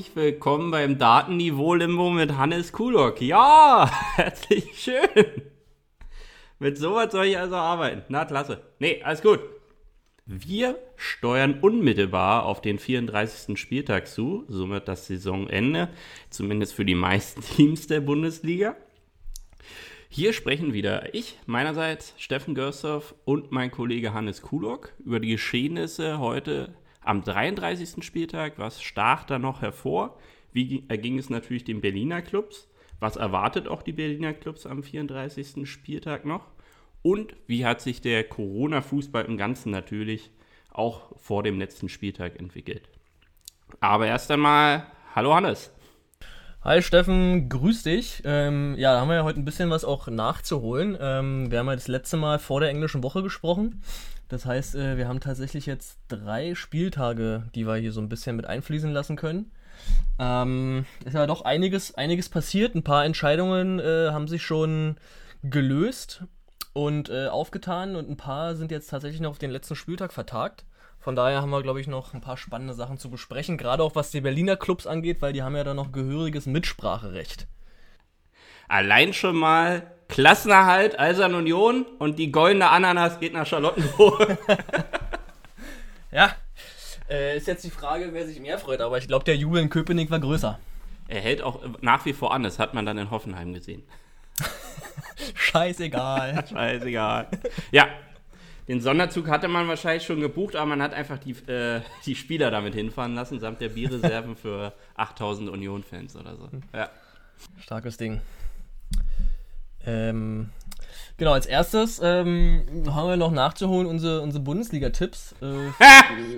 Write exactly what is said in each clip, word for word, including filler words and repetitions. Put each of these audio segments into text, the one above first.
herzlich willkommen beim Datenniveau-Limbo mit Hannes Kulok. Ja, herzlich schön. Mit sowas soll ich also arbeiten. Na, klasse. Nee, alles gut. Wir steuern unmittelbar auf den vierunddreißigsten Spieltag zu, somit das Saisonende, zumindest für die meisten Teams der Bundesliga. Hier sprechen wieder ich, meinerseits Steffen Görsdorf und mein Kollege Hannes Kulok über die Geschehnisse heute am dreiunddreißigsten Spieltag. Was stach da noch hervor? Wie erging es natürlich den Berliner Clubs? Was erwartet auch die Berliner Clubs am vierunddreißigsten Spieltag noch? Und wie hat sich der Corona-Fußball im Ganzen natürlich auch vor dem letzten Spieltag entwickelt? Aber erst einmal, hallo Hannes. Hi Steffen, grüß dich. Ähm, ja, da haben wir ja heute ein bisschen was auch nachzuholen. Ähm, wir haben ja das letzte Mal vor der englischen Woche gesprochen. Das heißt, äh, wir haben tatsächlich jetzt drei Spieltage, die wir hier so ein bisschen mit einfließen lassen können. Ähm, ist ja doch einiges, einiges passiert. Ein paar Entscheidungen äh, haben sich schon gelöst und äh, aufgetan und ein paar sind jetzt tatsächlich noch auf den letzten Spieltag vertagt. Von daher haben wir, glaube ich, noch ein paar spannende Sachen zu besprechen, gerade auch was die Berliner Clubs angeht, weil die haben ja da noch gehöriges Mitspracherecht. Allein schon mal Klassenerhalt, Eisern Union und die goldene Ananas geht nach Charlottenburg. Ja, äh, ist jetzt die Frage, wer sich mehr freut, aber ich glaube, der Jubel in Köpenick war größer. Er hält auch nach wie vor an, das hat man dann in Hoffenheim gesehen. Scheißegal. Scheißegal. Ja, den Sonderzug hatte man wahrscheinlich schon gebucht, aber man hat einfach die, äh, die Spieler damit hinfahren lassen, samt der Bierreserven für achttausend Union-Fans oder so. Ja. Starkes Ding. Ähm, genau, als erstes ähm, haben wir noch nachzuholen unsere, unsere Bundesliga-Tipps. Äh,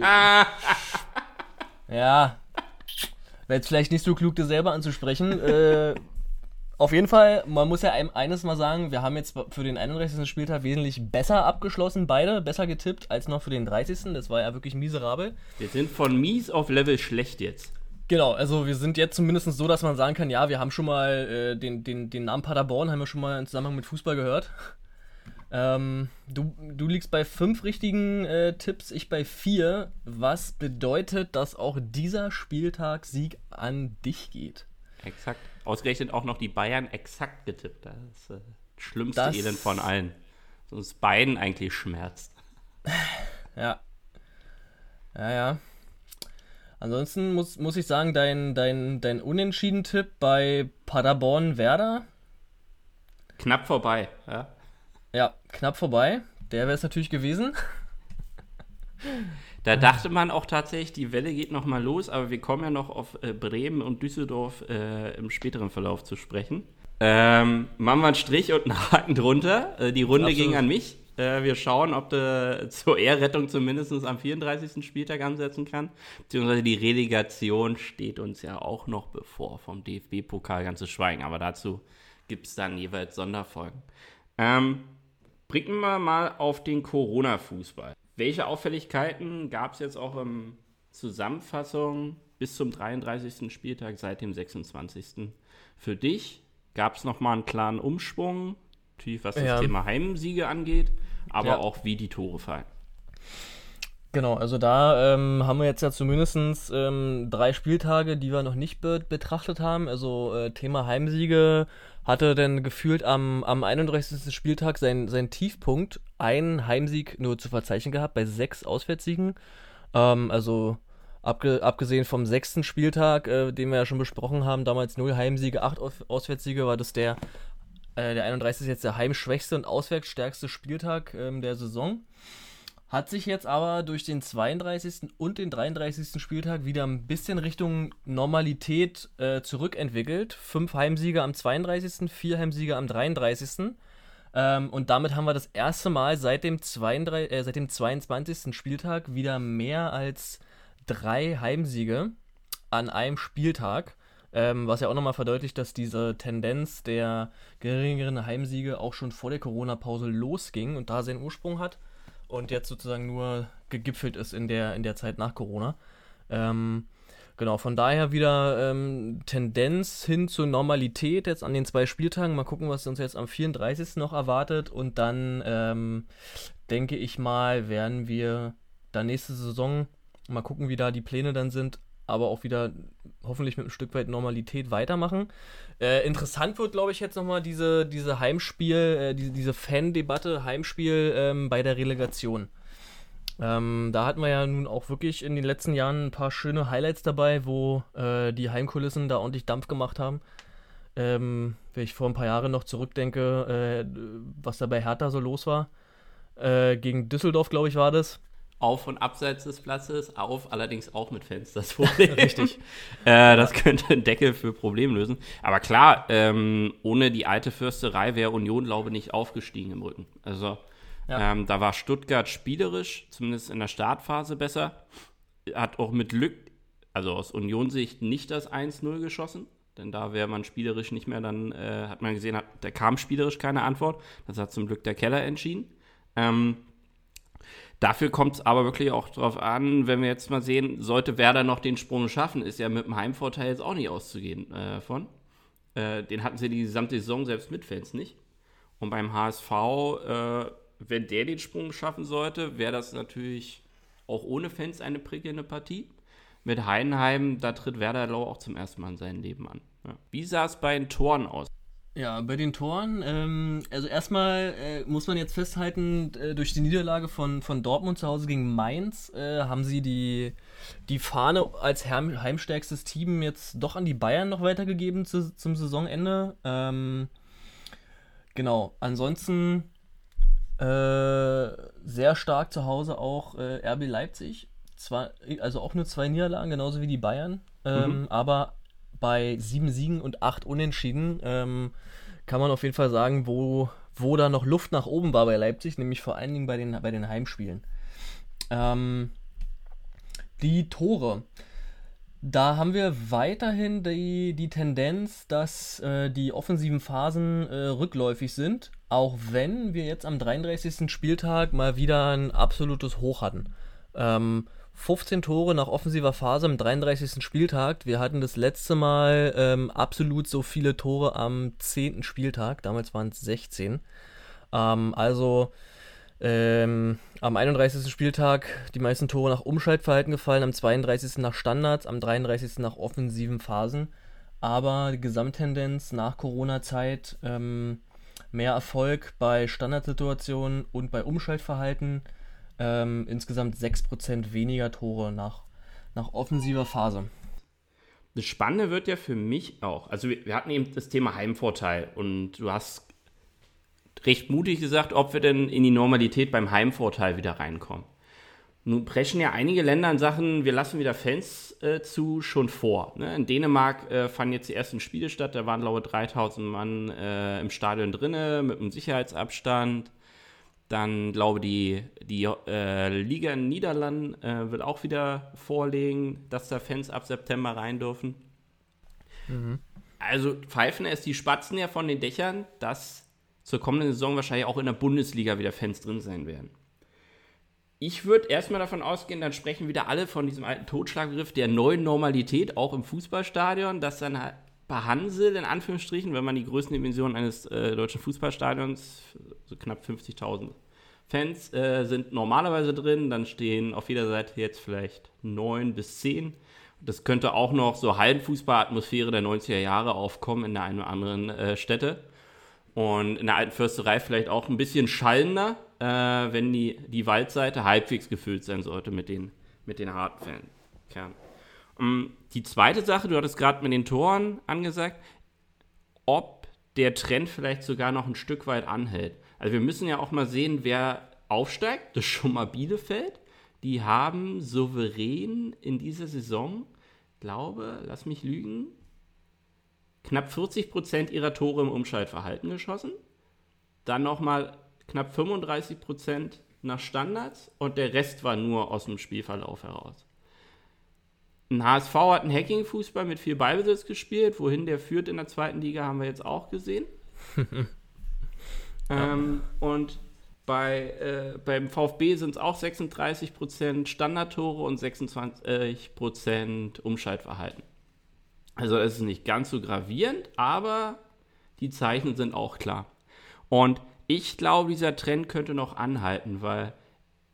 ja, wäre jetzt vielleicht nicht so klug, das selber anzusprechen. Äh, Auf jeden Fall, man muss ja eines mal sagen, wir haben jetzt für den einunddreißigsten Spieltag wesentlich besser abgeschlossen, beide besser getippt als noch für den dreißigsten Das war ja wirklich miserabel. Wir sind von mies auf Level schlecht jetzt. Genau, also wir sind jetzt zumindest so, dass man sagen kann, ja, wir haben schon mal äh, den, den, den Namen Paderborn, haben wir schon mal im Zusammenhang mit Fußball gehört. Ähm, du, du liegst bei fünf richtigen äh, Tipps, ich bei vier, was bedeutet, dass auch dieser Spieltag Sieg an dich geht. Exakt. Ausgerechnet auch noch die Bayern exakt getippt. Das ist äh, das schlimmste das Elend von allen. Das uns beiden eigentlich schmerzt. Ja. Ja, ja. Ansonsten muss, muss ich sagen, dein, dein, dein Unentschieden-Tipp bei Paderborn-Werder. Knapp vorbei, ja. Ja, knapp vorbei. Der wäre es natürlich gewesen. Da dachte man auch tatsächlich, die Welle geht nochmal los, aber wir kommen ja noch auf äh, Bremen und Düsseldorf äh, im späteren Verlauf zu sprechen. Ähm, machen wir einen Strich und einen Haken drunter. Äh, die Runde Absolut. ging an mich. Äh, wir schauen, ob du zur Ehrrettung zumindest am vierunddreißigsten Spieltag ansetzen kann. Beziehungsweise die Relegation steht uns ja auch noch bevor, vom D F B-Pokal ganz zu schweigen. Aber dazu gibt es dann jeweils Sonderfolgen. Ähm, blicken wir mal auf den Corona-Fußball. Welche Auffälligkeiten gab es jetzt auch in Zusammenfassung bis zum dreiunddreißigsten Spieltag seit dem sechsundzwanzigsten Für dich gab es nochmal einen klaren Umschwung, natürlich was das Ja. Thema Heimsiege angeht, aber Ja. auch wie die Tore fallen. Genau, also da ähm, haben wir jetzt ja zumindest ähm, drei Spieltage, die wir noch nicht be- betrachtet haben. Also äh, Thema Heimsiege hatte dann gefühlt am, am einunddreißigsten Spieltag sein, sein Tiefpunkt, einen Heimsieg nur zu verzeichnen gehabt bei sechs Auswärtssiegen. Ähm, also abge- abgesehen vom sechsten Spieltag, äh, den wir ja schon besprochen haben, damals null Heimsiege, acht Aus- Auswärtssiege, war das der, äh, der einunddreißigste jetzt der heimschwächste und auswärtsstärkste Spieltag ähm, der Saison. Hat sich jetzt aber durch den zweiunddreißigsten und den dreiunddreißigsten Spieltag wieder ein bisschen Richtung Normalität äh, zurückentwickelt. Fünf Heimsiege am zweiunddreißigsten, vier Heimsiege am dreiunddreißigsten Ähm, und damit haben wir das erste Mal seit dem, zweiunddreißigsten, äh, seit dem zweiundzwanzigsten Spieltag wieder mehr als drei Heimsiege an einem Spieltag. Ähm, was ja auch nochmal verdeutlicht, dass diese Tendenz der geringeren Heimsiege auch schon vor der Corona-Pause losging und da seinen Ursprung hat. Und jetzt sozusagen nur gegipfelt ist in der, in der Zeit nach Corona. Ähm, genau, von daher wieder ähm, Tendenz hin zur Normalität jetzt an den zwei Spieltagen. Mal gucken, was uns jetzt am vierunddreißigsten noch erwartet. Und dann ähm, denke ich mal, werden wir dann nächste Saison, mal gucken, wie da die Pläne dann sind, aber auch wieder hoffentlich mit ein Stück weit Normalität weitermachen. Äh, interessant wird, glaube ich, jetzt nochmal diese, diese Heimspiel, äh, diese, diese Fan-Debatte, Heimspiel ähm, bei der Relegation. Ähm, da hatten wir ja nun auch wirklich in den letzten Jahren ein paar schöne Highlights dabei, wo äh, die Heimkulissen da ordentlich Dampf gemacht haben. Ähm, wenn ich vor ein paar Jahren noch zurückdenke, äh, was da bei Hertha so los war. Äh, gegen Düsseldorf, glaube ich, war das. Auf und abseits des Platzes, auf, allerdings auch mit Fans, das Problem. Richtig. äh, das könnte einen Deckel für Probleme lösen. Aber klar, ähm, ohne die alte Fürsterei wäre Union, glaube ich, nicht aufgestiegen im Rücken. Also ja. ähm, da war Stuttgart spielerisch, zumindest in der Startphase besser. Hat auch mit Glück, also aus Union-Sicht, nicht das eins null geschossen. Denn da wäre man spielerisch nicht mehr, dann äh, hat man gesehen, hat, da kam spielerisch keine Antwort. Das hat zum Glück der Keller entschieden. Ähm, Dafür kommt es aber wirklich auch drauf an, wenn wir jetzt mal sehen, sollte Werder noch den Sprung schaffen, ist ja mit dem Heimvorteil jetzt auch nicht auszugehen äh, von. Äh, den hatten sie die gesamte Saison selbst mit Fans nicht. Und beim H S V, äh, wenn der den Sprung schaffen sollte, wäre das natürlich auch ohne Fans eine prickelnde Partie. Mit Heidenheim, da tritt Werder Lau auch zum ersten Mal in seinem Leben an. Ja. Wie sah es bei den Toren aus? Ja, bei den Toren, ähm, also erstmal äh, muss man jetzt festhalten, äh, durch die Niederlage von, von Dortmund zu Hause gegen Mainz äh, haben sie die, die Fahne als heim, heimstärkstes Team jetzt doch an die Bayern noch weitergegeben zu, zum Saisonende. Ähm, genau, ansonsten äh, sehr stark zu Hause auch äh, R B Leipzig, zwar, also auch nur zwei Niederlagen, genauso wie die Bayern, ähm, mhm. aber bei sieben Siegen und acht Unentschieden ähm, kann man auf jeden Fall sagen, wo, wo da noch Luft nach oben war bei Leipzig, nämlich vor allen Dingen bei den, bei den Heimspielen. Ähm, die Tore. Da haben wir weiterhin die, die Tendenz, dass äh, die offensiven Phasen äh, rückläufig sind, auch wenn wir jetzt am dreiunddreißigsten Spieltag mal wieder ein absolutes Hoch hatten. Ähm, fünfzehn Tore nach offensiver Phase am dreiunddreißigsten Spieltag. Wir hatten das letzte Mal ähm, absolut so viele Tore am zehnten Spieltag. Damals waren es sechzehn. Ähm, also ähm, am einunddreißigsten Spieltag die meisten Tore nach Umschaltverhalten gefallen, am zweiunddreißigsten nach Standards, am dreiunddreißigsten nach offensiven Phasen. Aber die Gesamttendenz nach Corona-Zeit, ähm, mehr Erfolg bei Standardsituationen und bei Umschaltverhalten. Ähm, insgesamt sechs Prozent weniger Tore nach, nach offensiver Phase. Das Spannende wird ja für mich auch, also wir, wir hatten eben das Thema Heimvorteil und du hast recht mutig gesagt, ob wir denn in die Normalität beim Heimvorteil wieder reinkommen. Nun preschen ja einige Länder in Sachen, wir lassen wieder Fans äh, zu, schon vor. Ne? In Dänemark äh, fanden jetzt die ersten Spiele statt, da waren glaube ich dreitausend Mann äh, im Stadion drinne mit einem Sicherheitsabstand. Dann glaube ich, die, die äh, Liga in den Niederlanden äh, wird auch wieder vorlegen, dass da Fans ab September rein dürfen. Mhm. Also pfeifen erst die Spatzen ja von den Dächern, dass zur kommenden Saison wahrscheinlich auch in der Bundesliga wieder Fans drin sein werden. Ich würde erstmal davon ausgehen, dann sprechen wieder alle von diesem alten Totschlagbegriff der neuen Normalität, auch im Fußballstadion, dass dann halt bei Hansel, in Anführungsstrichen, wenn man die Größendimensionen eines äh, deutschen Fußballstadions, so knapp fünfzigtausend Fans, äh, sind normalerweise drin, dann stehen auf jeder Seite jetzt vielleicht neun bis zehn. Das könnte auch noch so Hallenfußballatmosphäre der neunziger Jahre aufkommen in der einen oder anderen äh, Stätte. Und in der alten Försterei vielleicht auch ein bisschen schallender, äh, wenn die, die Waldseite halbwegs gefüllt sein sollte mit den, mit den harten Fankernen. Um, die zweite Sache, du hattest gerade mit den Toren angesagt, ob der Trend vielleicht sogar noch ein Stück weit anhält. Also wir müssen ja auch mal sehen, wer aufsteigt. Das ist schon mal Bielefeld. Die haben souverän in dieser Saison, glaube, lass mich lügen, knapp vierzig Prozent ihrer Tore im Umschaltverhalten geschossen. Dann nochmal knapp fünfunddreißig Prozent nach Standards und der Rest war nur aus dem Spielverlauf heraus. Ein H S V hat einen Hacking-Fußball mit viel Ballbesitz gespielt. Wohin der führt in der zweiten Liga, haben wir jetzt auch gesehen. ja. ähm, und bei, äh, beim VfB sind es auch sechsunddreißig Prozent Standardtore und sechsundzwanzig Prozent Umschaltverhalten. Also es ist nicht ganz so gravierend, aber die Zeichen sind auch klar. Und ich glaube, dieser Trend könnte noch anhalten, weil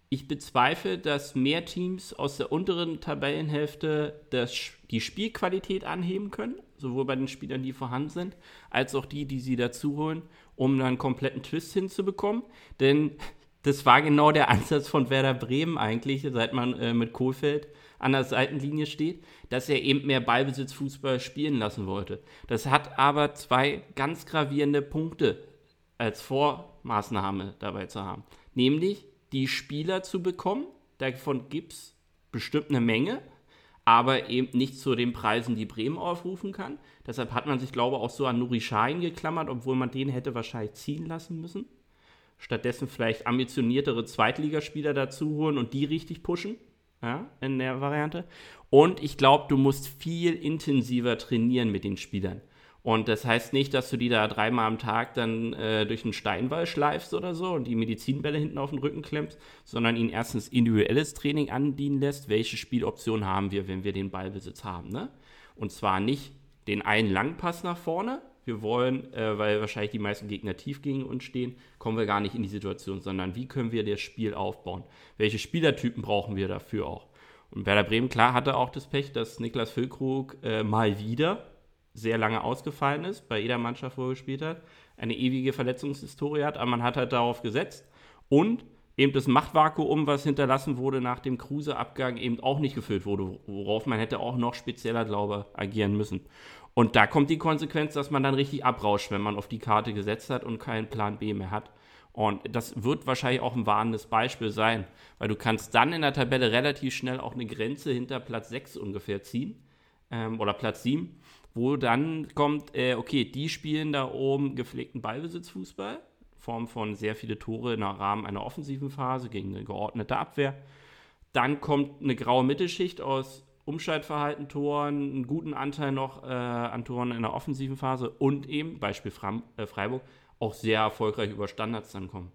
ich bezweifle, dass mehr Teams aus der unteren Tabellenhälfte das, die Spielqualität anheben können, sowohl bei den Spielern, die vorhanden sind, als auch die, die sie dazu holen, um dann einen kompletten Twist hinzubekommen. Denn das war genau der Ansatz von Werder Bremen eigentlich, seit man äh, mit Kohlfeld an der Seitenlinie steht, dass er eben mehr Ballbesitzfußball spielen lassen wollte. Das hat aber zwei ganz gravierende Punkte als Vormaßnahme dabei zu haben. Nämlich die Spieler zu bekommen, davon gibt es bestimmt eine Menge, aber eben nicht zu den Preisen, die Bremen aufrufen kann. Deshalb hat man sich, glaube ich, auch so an Nuri Sahin geklammert, obwohl man den hätte wahrscheinlich ziehen lassen müssen. Stattdessen vielleicht ambitioniertere Zweitligaspieler dazu holen und die richtig pushen, ja, in der Variante. Und ich glaube, du musst viel intensiver trainieren mit den Spielern. Und das heißt nicht, dass du die da dreimal am Tag dann äh, durch einen Steinwall schleifst oder so und die Medizinbälle hinten auf den Rücken klemmst, sondern ihnen erstens individuelles Training andienen lässt. Welche Spieloption haben wir, wenn wir den Ballbesitz haben, ne? Und zwar nicht den einen Langpass nach vorne. Wir wollen, äh, weil wahrscheinlich die meisten Gegner tief gegen uns stehen, kommen wir gar nicht in die Situation, sondern wie können wir das Spiel aufbauen? Welche Spielertypen brauchen wir dafür auch? Und Werder Bremen, klar, hatte auch das Pech, dass Niklas Füllkrug äh, mal wieder sehr lange ausgefallen ist, bei jeder Mannschaft, wo er gespielt hat, eine ewige Verletzungshistorie hat, aber man hat halt darauf gesetzt und eben das Machtvakuum, was hinterlassen wurde nach dem Kruse-Abgang, eben auch nicht gefüllt wurde, worauf man hätte auch noch spezieller, glaube ich, agieren müssen. Und da kommt die Konsequenz, dass man dann richtig abrauscht, wenn man auf die Karte gesetzt hat und keinen Plan B mehr hat. Und das wird wahrscheinlich auch ein warnendes Beispiel sein, weil du kannst dann in der Tabelle relativ schnell auch eine Grenze hinter Platz sechs ungefähr ziehen, ähm, oder Platz sieben, wo dann kommt, äh, okay, die spielen da oben gepflegten Ballbesitzfußball, in Form von sehr viele Tore im Rahmen einer offensiven Phase gegen eine geordnete Abwehr. Dann kommt eine graue Mittelschicht aus Umschaltverhalten, Toren, einen guten Anteil noch äh, an Toren in der offensiven Phase und eben, Beispiel Fram, äh, Freiburg, auch sehr erfolgreich über Standards dann kommen.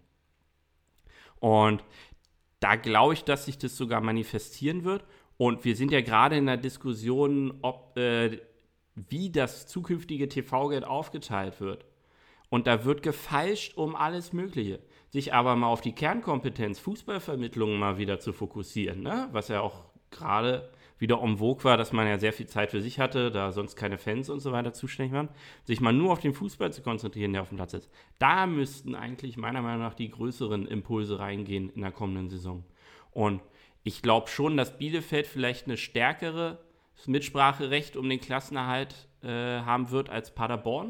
Und da glaube ich, dass sich das sogar manifestieren wird. Und wir sind ja gerade in der Diskussion, ob äh, wie das zukünftige T V-Geld aufgeteilt wird. Und da wird gefeilscht um alles Mögliche. Sich aber mal auf die Kernkompetenz Fußballvermittlung mal wieder zu fokussieren, ne? Was ja auch gerade wieder en vogue war, dass man ja sehr viel Zeit für sich hatte, da sonst keine Fans und so weiter zuständig waren, sich mal nur auf den Fußball zu konzentrieren, der auf dem Platz ist. Da müssten eigentlich meiner Meinung nach die größeren Impulse reingehen in der kommenden Saison. Und ich glaube schon, dass Bielefeld vielleicht eine stärkere Mitspracherecht um den Klassenerhalt äh, haben wird als Paderborn.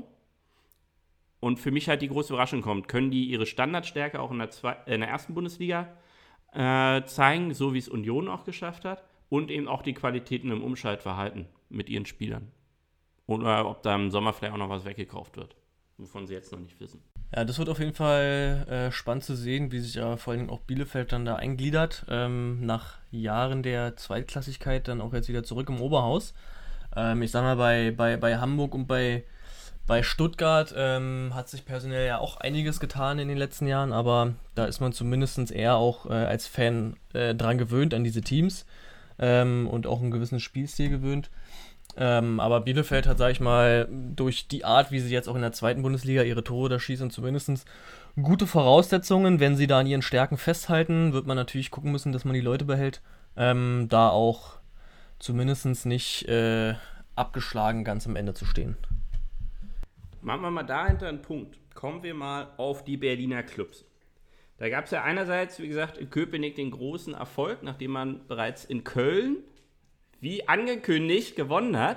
Und für mich halt die große Überraschung kommt, können die ihre Standardstärke auch in der, zwei, äh, in der ersten Bundesliga äh, zeigen, so wie es Union auch geschafft hat, und eben auch die Qualitäten im Umschaltverhalten mit ihren Spielern. Oder ob da im Sommer vielleicht auch noch was weggekauft wird, wovon sie jetzt noch nicht wissen. Ja, das wird auf jeden Fall äh, spannend zu sehen, wie sich ja vor allem auch Bielefeld dann da eingliedert. Ähm, nach Jahren der Zweitklassigkeit dann auch jetzt wieder zurück im Oberhaus. Ähm, ich sag mal, bei, bei, bei Hamburg und bei, bei Stuttgart ähm, hat sich personell ja auch einiges getan in den letzten Jahren, aber da ist man zumindest eher auch äh, als Fan äh, dran gewöhnt, an diese Teams ähm, und auch einen gewissen Spielstil gewöhnt. Ähm, aber Bielefeld hat, sag ich mal, durch die Art, wie sie jetzt auch in der zweiten Bundesliga ihre Tore da schießen, zumindest gute Voraussetzungen. Wenn sie da an ihren Stärken festhalten, wird man natürlich gucken müssen, dass man die Leute behält. Ähm, da auch zumindest nicht äh, abgeschlagen ganz am Ende zu stehen. Machen wir mal dahinter einen Punkt. Kommen wir mal auf die Berliner Clubs. Da gab es ja einerseits, wie gesagt, in Köpenick den großen Erfolg, nachdem man bereits in Köln, wie angekündigt, gewonnen hat.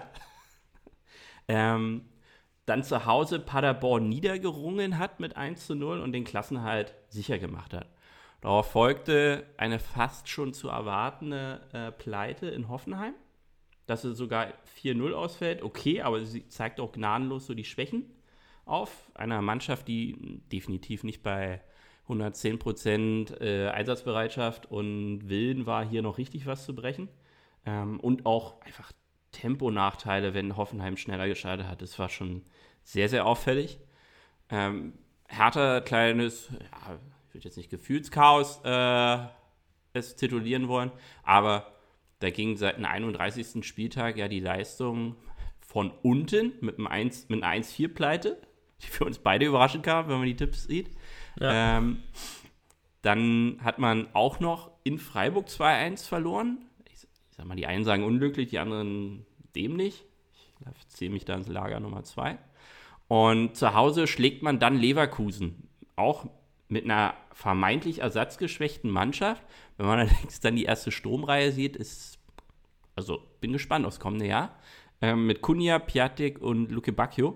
ähm, dann zu Hause Paderborn niedergerungen hat mit eins zu null und den Klassenerhalt sicher gemacht hat. Darauf folgte eine fast schon zu erwartende äh, Pleite in Hoffenheim, dass es sogar vier null ausfällt. Okay, aber sie zeigt auch gnadenlos so die Schwächen auf. Einer Mannschaft, die definitiv nicht bei hundertzehn Prozent äh, Einsatzbereitschaft und Willen war, hier noch richtig was zu brechen. Ähm, und auch einfach Temponachteile, wenn Hoffenheim schneller geschaltet hat. Das war schon sehr, sehr auffällig. Ähm, Hertha, kleines, ja, ich würde jetzt nicht Gefühlschaos äh, es titulieren wollen, aber da ging seit dem einunddreißigsten Spieltag ja die Leistung von unten mit, einem eins, mit einer eins vier Pleite, die für uns beide überraschend kam, wenn man die Tipps sieht. Ja. Ähm, dann hat man auch noch in Freiburg zwei eins verloren. Ich, ich sag mal, die einen sagen unglücklich, die anderen dämlich. Ich zähle mich da ins Lager Nummer zwei. Und zu Hause schlägt man dann Leverkusen. Auch mit einer vermeintlich ersatzgeschwächten Mannschaft. Wenn man allerdings dann die erste Sturmreihe sieht, ist, also bin gespannt aufs kommende Jahr. Ähm, mit Cunha, Piatek und Luke Bacchio.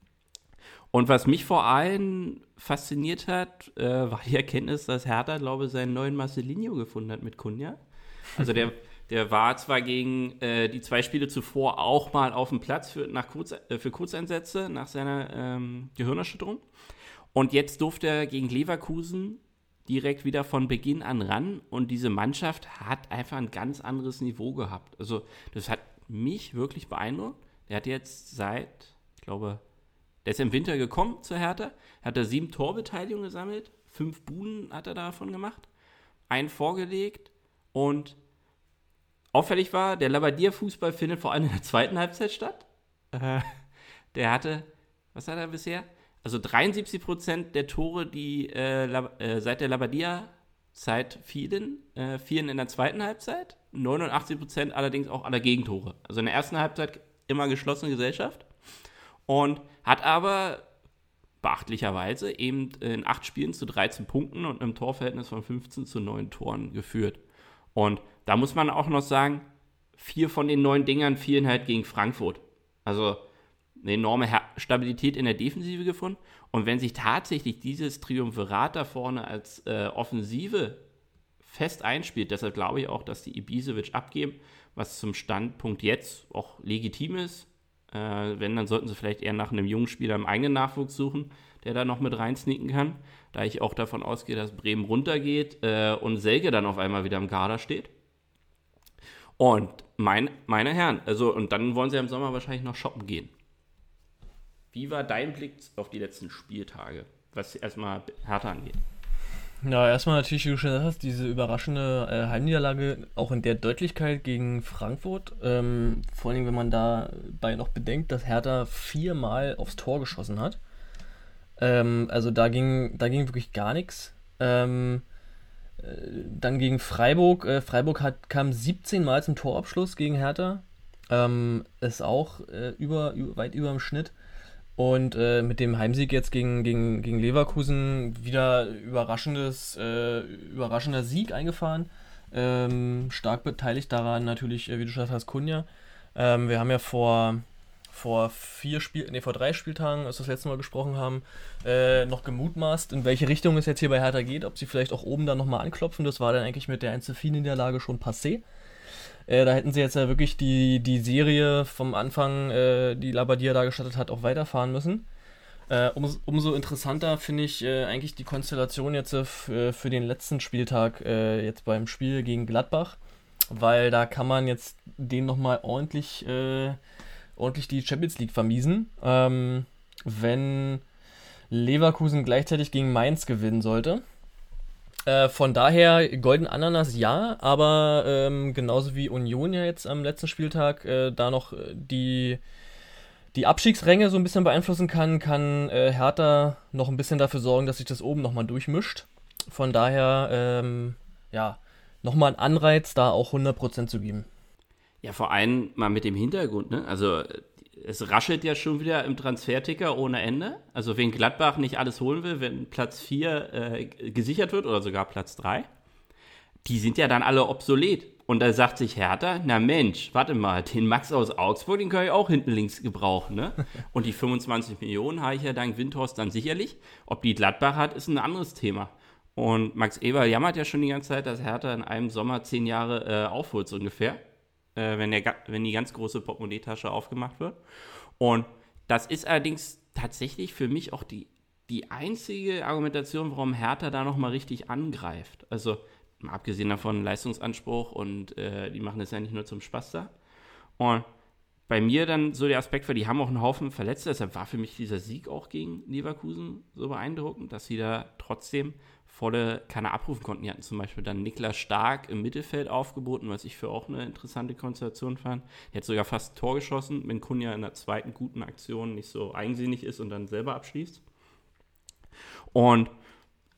Und was mich vor allem fasziniert hat, äh, war die Erkenntnis, dass Hertha, glaube ich, seinen neuen Marcelinho gefunden hat mit Cunha. Also der, der war zwar gegen äh, die zwei Spiele zuvor auch mal auf dem Platz für, nach Kurz, äh, für Kurzeinsätze nach seiner ähm, Gehirnerschütterung. Und jetzt durfte er gegen Leverkusen direkt wieder von Beginn an ran. Und diese Mannschaft hat einfach ein ganz anderes Niveau gehabt. Also das hat mich wirklich beeindruckt. Der hat jetzt seit, ich glaube, der ist im Winter gekommen zu Hertha, hat er sieben Torbeteiligungen gesammelt, fünf Buden hat er davon gemacht, einen vorgelegt und auffällig war, der Labadia-Fußball findet vor allem in der zweiten Halbzeit statt. Äh, der hatte, was hat er bisher? Also dreiundsiebzig Prozent der Tore, die äh, Lab- äh, seit der Labadia-Zeit fielen, äh, fielen in der zweiten Halbzeit, neunundachtzig Prozent allerdings auch aller Gegentore. Also in der ersten Halbzeit immer geschlossene Gesellschaft. Und hat aber beachtlicherweise eben in acht Spielen zu dreizehn Punkten und einem Torverhältnis von fünfzehn zu neun Toren geführt. Und da muss man auch noch sagen, vier von den neun Dingern fielen halt gegen Frankfurt. Also eine enorme Her- Stabilität in der Defensive gefunden. Und wenn sich tatsächlich dieses Triumvirat da vorne als äh, Offensive fest einspielt, deshalb glaube ich auch, dass die Ibisevic abgeben, was zum Standpunkt jetzt auch legitim ist. Äh, wenn, dann sollten sie vielleicht eher nach einem jungen Spieler im eigenen Nachwuchs suchen, der da noch mit reinsneaken kann. Da ich auch davon ausgehe, dass Bremen runtergeht äh, und Selke dann auf einmal wieder im Kader steht. Und mein, meine Herren, also und dann wollen sie im Sommer wahrscheinlich noch shoppen gehen. Wie war dein Blick auf die letzten Spieltage, was erstmal Hertha angeht? Ja, erstmal natürlich, wie du schon gesagt hast, diese überraschende äh, Heimniederlage, auch in der Deutlichkeit gegen Frankfurt. Ähm, vor allem, wenn man dabei noch bedenkt, dass Hertha viermal aufs Tor geschossen hat. Ähm, also da ging, da ging wirklich gar nichts. Ähm, äh, dann gegen Freiburg. Äh, Freiburg hat, kam siebzehn Mal zum Torabschluss gegen Hertha. Ähm, ist auch äh, über, über, weit über dem Schnitt. Und äh, mit dem Heimsieg jetzt gegen, gegen, gegen Leverkusen wieder überraschendes, äh, überraschender Sieg eingefahren. Ähm, stark beteiligt daran natürlich, äh, wie du schon hast, Cunha. Ähm, wir haben ja vor, vor vier Spiel, nee, vor drei Spieltagen, als wir das letzte Mal gesprochen haben, äh, noch gemutmaßt, in welche Richtung es jetzt hier bei Hertha geht, ob sie vielleicht auch oben dann nochmal anklopfen. Das war dann eigentlich mit der eins zu vier Niederlage schon passé. Äh, da hätten sie jetzt ja wirklich die, die Serie vom Anfang, äh, die Labadia da gestartet hat, auch weiterfahren müssen. Äh, um, umso interessanter finde ich äh, eigentlich die Konstellation jetzt äh, f- äh, für den letzten Spieltag, äh, jetzt beim Spiel gegen Gladbach, weil da kann man jetzt denen nochmal ordentlich, äh, ordentlich die Champions League vermiesen, ähm, wenn Leverkusen gleichzeitig gegen Mainz gewinnen sollte. Äh, von daher, Golden Ananas ja, aber ähm, genauso wie Union ja jetzt am letzten Spieltag äh, da noch äh, die, die Abstiegsränge so ein bisschen beeinflussen kann, kann äh, Hertha noch ein bisschen dafür sorgen, dass sich das oben nochmal durchmischt. Von daher, ähm, ja, nochmal ein Anreiz, da auch hundert Prozent zu geben. Ja, vor allem mal mit dem Hintergrund, ne? Also es raschelt ja schon wieder im Transferticker ohne Ende. Also wenn Gladbach nicht alles holen will, wenn Platz vier äh, gesichert wird oder sogar Platz drei, die sind ja dann alle obsolet. Und da sagt sich Hertha, na Mensch, warte mal, den Max aus Augsburg, den kann ich auch hinten links gebrauchen, ne? Und die fünfundzwanzig Millionen habe ich ja dank Windhorst dann sicherlich. Ob die Gladbach hat, ist ein anderes Thema. Und Max Eberl jammert ja schon die ganze Zeit, dass Hertha in einem Sommer zehn Jahre äh, aufholt, so ungefähr. Wenn, der, wenn die ganz große Portemonnaie-Tasche aufgemacht wird. Und das ist allerdings tatsächlich für mich auch die, die einzige Argumentation, warum Hertha da nochmal richtig angreift. Also mal abgesehen davon Leistungsanspruch und äh, die machen das ja nicht nur zum Spaß da. Und bei mir dann so der Aspekt, weil die haben auch einen Haufen Verletzte, deshalb war für mich dieser Sieg auch gegen Leverkusen so beeindruckend, dass sie da trotzdem volle Kanne abrufen konnten. Die hatten zum Beispiel dann Niklas Stark im Mittelfeld aufgeboten, was ich für auch eine interessante Konstellation fand. Der hat sogar fast ein Tor geschossen, wenn Cunha in der zweiten guten Aktion nicht so eigensinnig ist und dann selber abschließt. Und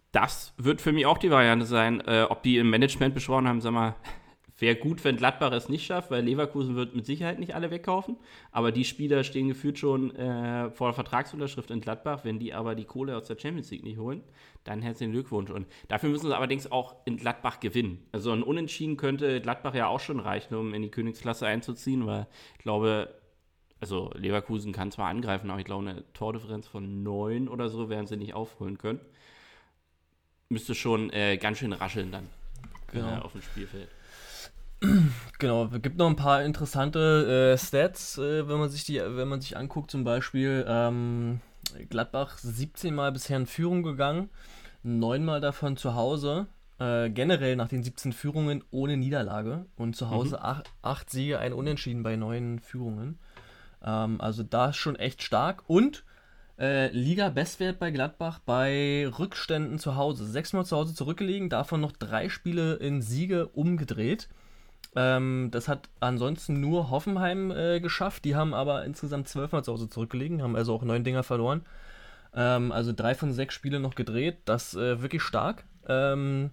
Das wird für mich auch die Variante sein. Äh, ob die im Management beschworen haben, sag mal, wäre gut, wenn Gladbach es nicht schafft, weil Leverkusen wird mit Sicherheit nicht alle wegkaufen. Aber die Spieler stehen gefühlt schon äh, vor der Vertragsunterschrift in Gladbach. Wenn die aber die Kohle aus der Champions League nicht holen, dann herzlichen Glückwunsch. Und dafür müssen sie allerdings auch in Gladbach gewinnen. Also ein Unentschieden könnte Gladbach ja auch schon reichen, um in die Königsklasse einzuziehen, weil ich glaube, also Leverkusen kann zwar angreifen, aber ich glaube, eine Tordifferenz von neun oder so werden sie nicht aufholen können. Müsste schon äh, ganz schön rascheln dann genau. äh, auf dem Spielfeld. Genau, es gibt noch ein paar interessante äh, Stats, äh, wenn man sich die, wenn man sich anguckt, zum Beispiel ähm, Gladbach siebzehn Mal bisher in Führung gegangen, neun Mal davon zu Hause, äh, generell nach den siebzehn Führungen ohne Niederlage und zu Hause mhm. acht Siege, ein Unentschieden bei neun Führungen. Ähm, also da ist schon echt stark und äh, Liga-Bestwert bei Gladbach bei Rückständen zu Hause. Sechsmal zu Hause zurückgelegen, davon noch drei Spiele in Siege umgedreht. Ähm, das hat ansonsten nur Hoffenheim äh, geschafft. Die haben aber insgesamt zwölfmal zu Hause zurückgelegen, haben also auch neun Dinger verloren. Ähm, also drei von sechs Spiele noch gedreht. Das ist äh, wirklich stark. Ähm,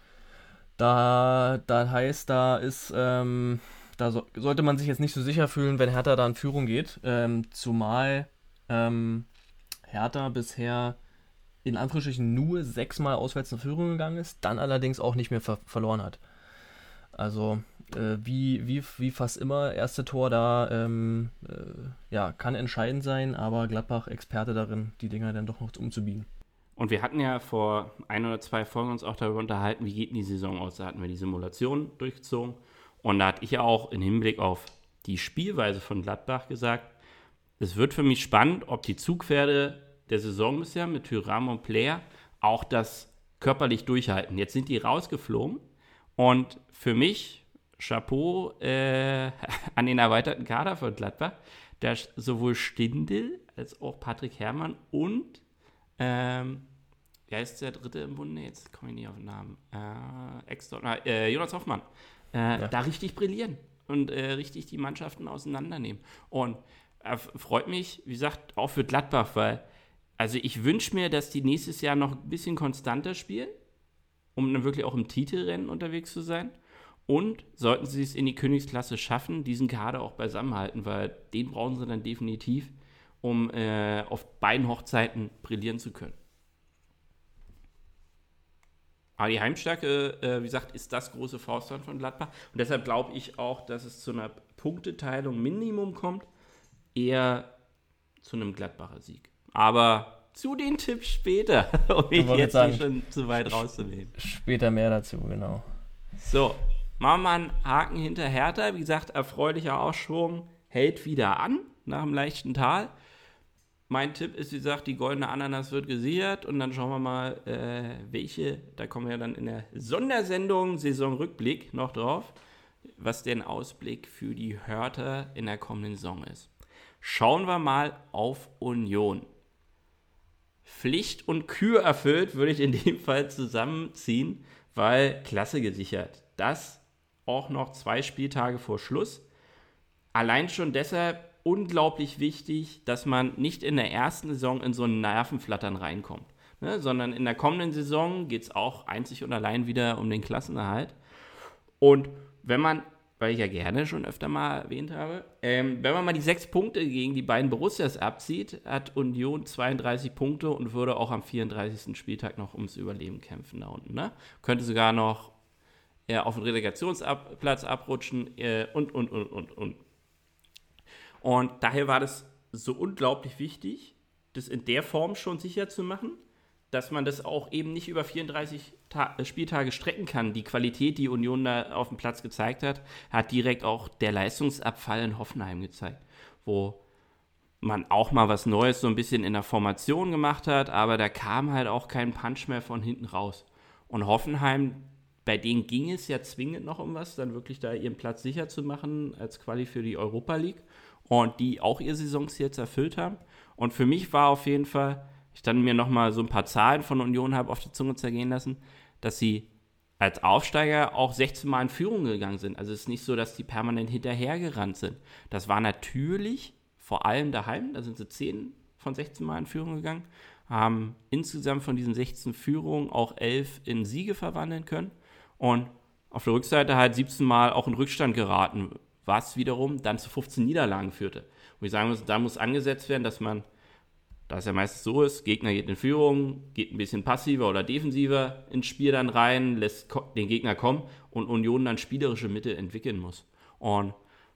da, da heißt, da ist, ähm, da so, sollte man sich jetzt nicht so sicher fühlen, wenn Hertha da in Führung geht. Ähm, zumal ähm, Hertha bisher in Anführungsstrichen nur sechsmal auswärts in Führung gegangen ist, dann allerdings auch nicht mehr ver- verloren hat. Also äh, wie, wie, wie fast immer, erste Tor da ähm, äh, ja, kann entscheidend sein, aber Gladbach Experte darin, die Dinger dann doch noch umzubiegen. Und wir hatten ja vor ein oder zwei Folgen uns auch darüber unterhalten, wie geht denn die Saison aus? Da hatten wir die Simulation durchgezogen und da hatte ich ja auch im Hinblick auf die Spielweise von Gladbach gesagt, es wird für mich spannend, ob die Zugpferde der Saison bisher mit Thuram und Player auch das körperlich durchhalten. Jetzt sind die rausgeflogen und für mich, Chapeau äh, an den erweiterten Kader von Gladbach, da sowohl Stindl als auch Patrick Herrmann und ähm, wer ist der Dritte im Bunde? Jetzt komme ich nicht auf den Namen. Äh, Ex- äh, Jonas Hoffmann. Äh, ja. Da richtig brillieren und äh, richtig die Mannschaften auseinandernehmen. Und äh, freut mich, wie gesagt, auch für Gladbach, weil also ich wünsche mir, dass die nächstes Jahr noch ein bisschen konstanter spielen, um dann wirklich auch im Titelrennen unterwegs zu sein. Und sollten sie es in die Königsklasse schaffen, diesen Kader auch beisammenhalten, weil den brauchen sie dann definitiv, um äh, auf beiden Hochzeiten brillieren zu können. Aber die Heimstärke, äh, wie gesagt, ist das große Faustland von Gladbach. Und deshalb glaube ich auch, dass es zu einer Punkteteilung Minimum kommt, eher zu einem Gladbacher Sieg. Aber zu den Tipps später, um mich jetzt sagen, nicht schon zu weit rauszunehmen. Später mehr dazu, genau. So, machen wir mal einen Haken hinter Hertha. Wie gesagt, erfreulicher Aufschwung, hält wieder an nach dem leichten Tal. Mein Tipp ist, wie gesagt, die goldene Ananas wird gesichert und dann schauen wir mal, äh, welche, da kommen wir dann in der Sondersendung Saisonrückblick noch drauf, was der Ausblick für die Hertha in der kommenden Saison ist. Schauen wir mal auf Union. Pflicht und Kür erfüllt, würde ich in dem Fall zusammenziehen, weil Klasse gesichert. Das auch noch zwei Spieltage vor Schluss. Allein schon deshalb unglaublich wichtig, dass man nicht in der ersten Saison in so ein Nervenflattern reinkommt, ne? Sondern in der kommenden Saison geht es auch einzig und allein wieder um den Klassenerhalt. Und wenn man, weil ich ja gerne schon öfter mal erwähnt habe, ähm, wenn man mal die sechs Punkte gegen die beiden Borussias abzieht, hat Union zweiunddreißig Punkte und würde auch am vierunddreißigsten Spieltag noch ums Überleben kämpfen da unten. Ne? Könnte sogar noch äh, auf den Relegationsplatz abrutschen äh, und, und, und, und, und. Und daher war das so unglaublich wichtig, das in der Form schon sicher zu machen, dass man das auch eben nicht über vierunddreißig Ta- Spieltage strecken kann. Die Qualität, die Union da auf dem Platz gezeigt hat, hat direkt auch der Leistungsabfall in Hoffenheim gezeigt, wo man auch mal was Neues so ein bisschen in der Formation gemacht hat, aber da kam halt auch kein Punch mehr von hinten raus. Und Hoffenheim, bei denen ging es ja zwingend noch um was, dann wirklich da ihren Platz sicher zu machen als Quali für die Europa League und die auch ihr Saisonziel jetzt erfüllt haben. Und für mich war auf jeden Fall, ich dann mir nochmal so ein paar Zahlen von Union habe auf die Zunge zergehen lassen, dass sie als Aufsteiger auch sechzehn Mal in Führung gegangen sind. Also es ist nicht so, dass die permanent hinterhergerannt sind. Das war natürlich vor allem daheim, da sind sie zehn von sechzehn Mal in Führung gegangen, haben insgesamt von diesen sechzehn Führungen auch elf in Siege verwandeln können und auf der Rückseite halt siebzehn Mal auch in Rückstand geraten, was wiederum dann zu fünfzehn Niederlagen führte. Und ich sagen muss, da muss angesetzt werden, dass man, da es ja meistens so ist, Gegner geht in Führung, geht ein bisschen passiver oder defensiver ins Spiel dann rein, lässt den Gegner kommen und Union dann spielerische Mittel entwickeln muss. Und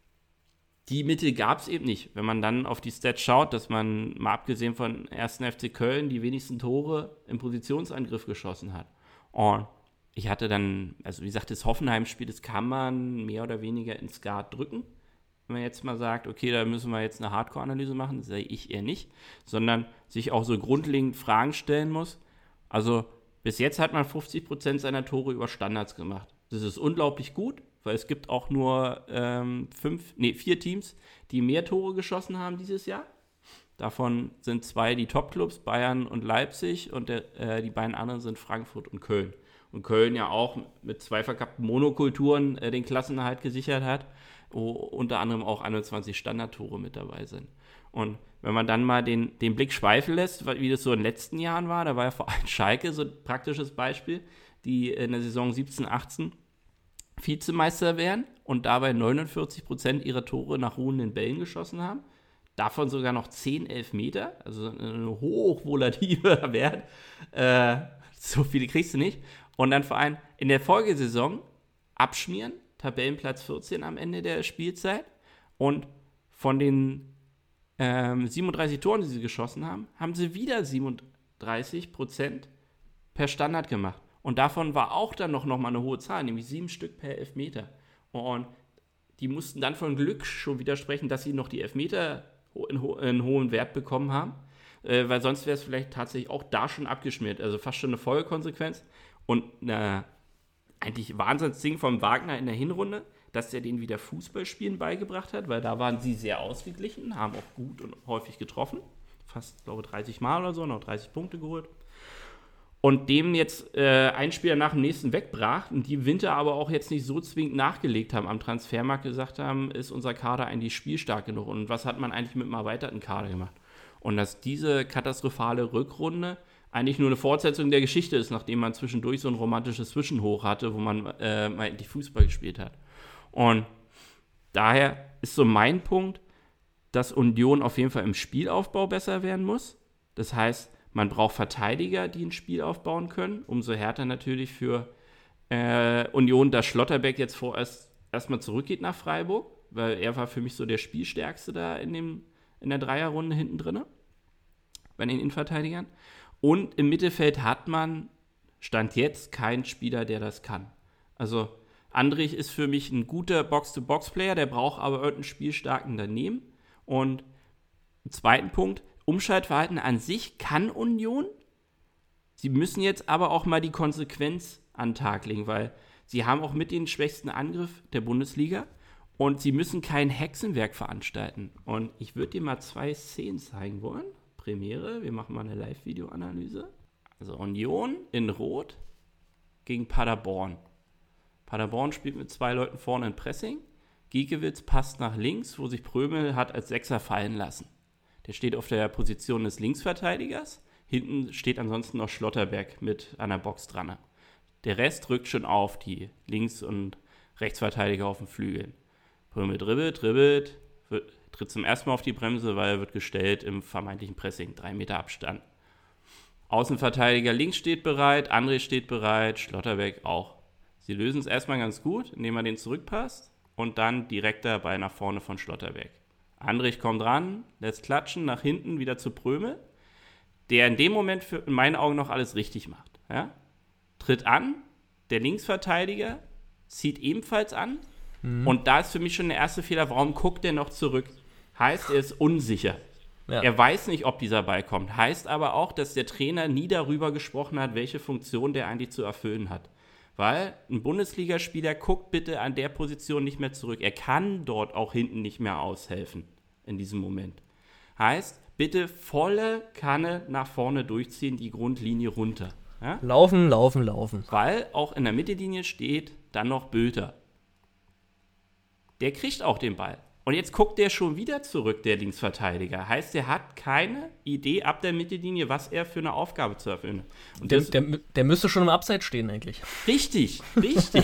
die Mittel gab es eben nicht. Wenn man dann auf die Stats schaut, dass man, mal abgesehen von ersten F C Köln, die wenigsten Tore im Positionsangriff geschossen hat. Und ich hatte dann, also wie gesagt, das Hoffenheim-Spiel, das kann man mehr oder weniger ins Skat drücken. Wenn man jetzt mal sagt, okay, da müssen wir jetzt eine Hardcore-Analyse machen, das sehe ich eher nicht, sondern sich auch so grundlegend Fragen stellen muss. Also bis jetzt hat man fünfzig Prozent seiner Tore über Standards gemacht. Das ist unglaublich gut, weil es gibt auch nur ähm, fünf, nee, vier Teams, die mehr Tore geschossen haben dieses Jahr. Davon sind zwei die Top-Clubs, Bayern und Leipzig, und der, äh, die beiden anderen sind Frankfurt und Köln. Und Köln ja auch mit zwei verkappten Monokulturen äh, den Klassenerhalt gesichert hat, wo unter anderem auch einundzwanzig Standardtore mit dabei sind. Und wenn man dann mal den, den Blick schweifen lässt, wie das so in den letzten Jahren war, da war ja vor allem Schalke so ein praktisches Beispiel, die in der Saison siebzehn achtzehn Vizemeister wären und dabei neunundvierzig Prozent ihrer Tore nach ruhenden Bällen geschossen haben. Davon sogar noch zehn Elfmeter, also ein hochvolativer Wert. Äh, so viele kriegst du nicht. Und dann vor allem in der Folgesaison abschmieren, Tabellenplatz vierzehn am Ende der Spielzeit. Und von den ähm, siebenunddreißig Toren, die sie geschossen haben, haben sie wieder siebenunddreißig Prozent per Standard gemacht. Und davon war auch dann noch, noch mal eine hohe Zahl, nämlich sieben Stück per Elfmeter. Und die mussten dann von Glück schon widersprechen, dass sie noch die Elfmeter in, ho- in hohen Wert bekommen haben. Äh, weil sonst wäre es vielleicht tatsächlich auch da schon abgeschmiert. Also fast schon eine Folgekonsequenz. Und eine eigentlich Wahnsinnsding von Wagner in der Hinrunde, dass er denen wieder Fußballspielen beigebracht hat, weil da waren sie sehr ausgeglichen, haben auch gut und häufig getroffen. Fast, glaube ich, dreißig Mal oder so, noch dreißig Punkte geholt. Und dem jetzt äh, ein Spieler nach dem nächsten wegbrach und die Winter aber auch jetzt nicht so zwingend nachgelegt haben, am Transfermarkt gesagt haben, ist unser Kader eigentlich spielstark genug und was hat man eigentlich mit einem erweiterten Kader gemacht? Und dass diese katastrophale Rückrunde eigentlich nur eine Fortsetzung der Geschichte ist, nachdem man zwischendurch so ein romantisches Zwischenhoch hatte, wo man äh, mal endlich Fußball gespielt hat. Und daher ist so mein Punkt, dass Union auf jeden Fall im Spielaufbau besser werden muss. Das heißt, man braucht Verteidiger, die ein Spiel aufbauen können. Umso härter natürlich für äh, Union, dass Schlotterbeck jetzt vorerst erstmal zurückgeht nach Freiburg, weil er war für mich so der Spielstärkste da in, dem, in der Dreierrunde hinten drin, bei den Innenverteidigern. Und im Mittelfeld hat man, Stand jetzt, keinen Spieler, der das kann. Also Andrich ist für mich ein guter Box-to-Box-Player, der braucht aber irgendeinen spielstarken daneben. Und im zweiten Punkt, Umschaltverhalten an sich kann Union. Sie müssen jetzt aber auch mal die Konsequenz an den Tag legen, weil sie haben auch mit den schwächsten Angriff der Bundesliga und sie müssen kein Hexenwerk veranstalten. Und ich würde dir mal zwei Szenen zeigen wollen. Premiere, wir machen mal eine Live-Video-Analyse. Also Union in Rot gegen Paderborn. Paderborn spielt mit zwei Leuten vorne in Pressing. Giekewitz passt nach links, wo sich Prömel hat als Sechser fallen lassen. Der steht auf der Position des Linksverteidigers. Hinten steht ansonsten noch Schlotterberg mit einer Box dran. Der Rest rückt schon auf, die Links- und Rechtsverteidiger auf den Flügeln. Prömel dribbelt, dribbelt, wird, tritt zum ersten Mal auf die Bremse, weil er wird gestellt im vermeintlichen Pressing, drei Meter Abstand. Außenverteidiger links steht bereit, André steht bereit, Schlotterberg auch. Sie lösen es erstmal ganz gut, indem man den zurückpasst und dann direkt dabei nach vorne von Schlotterberg. Andrich kommt ran, lässt klatschen, nach hinten wieder zu Prömel, der in dem Moment für, in meinen Augen noch alles richtig macht. Ja? Tritt an, der Linksverteidiger zieht ebenfalls an mhm. und da ist für mich schon der erste Fehler, warum guckt er noch zurück? Heißt, er ist unsicher. Ja. Er weiß nicht, ob dieser Ball kommt. Heißt aber auch, dass der Trainer nie darüber gesprochen hat, welche Funktion der eigentlich zu erfüllen hat. Weil ein Bundesligaspieler guckt bitte an der Position nicht mehr zurück. Er kann dort auch hinten nicht mehr aushelfen in diesem Moment. Heißt, bitte volle Kanne nach vorne durchziehen, die Grundlinie runter. Ja? Laufen, laufen, laufen. Weil auch in der Mittellinie steht dann noch Bülter. Der kriegt auch den Ball. Und jetzt guckt der schon wieder zurück, der Linksverteidiger. Heißt, er hat keine Idee ab der Mittellinie, was er für eine Aufgabe zu erfüllen hat. Und Der, das, der, der müsste schon im Abseits stehen eigentlich. richtig, richtig.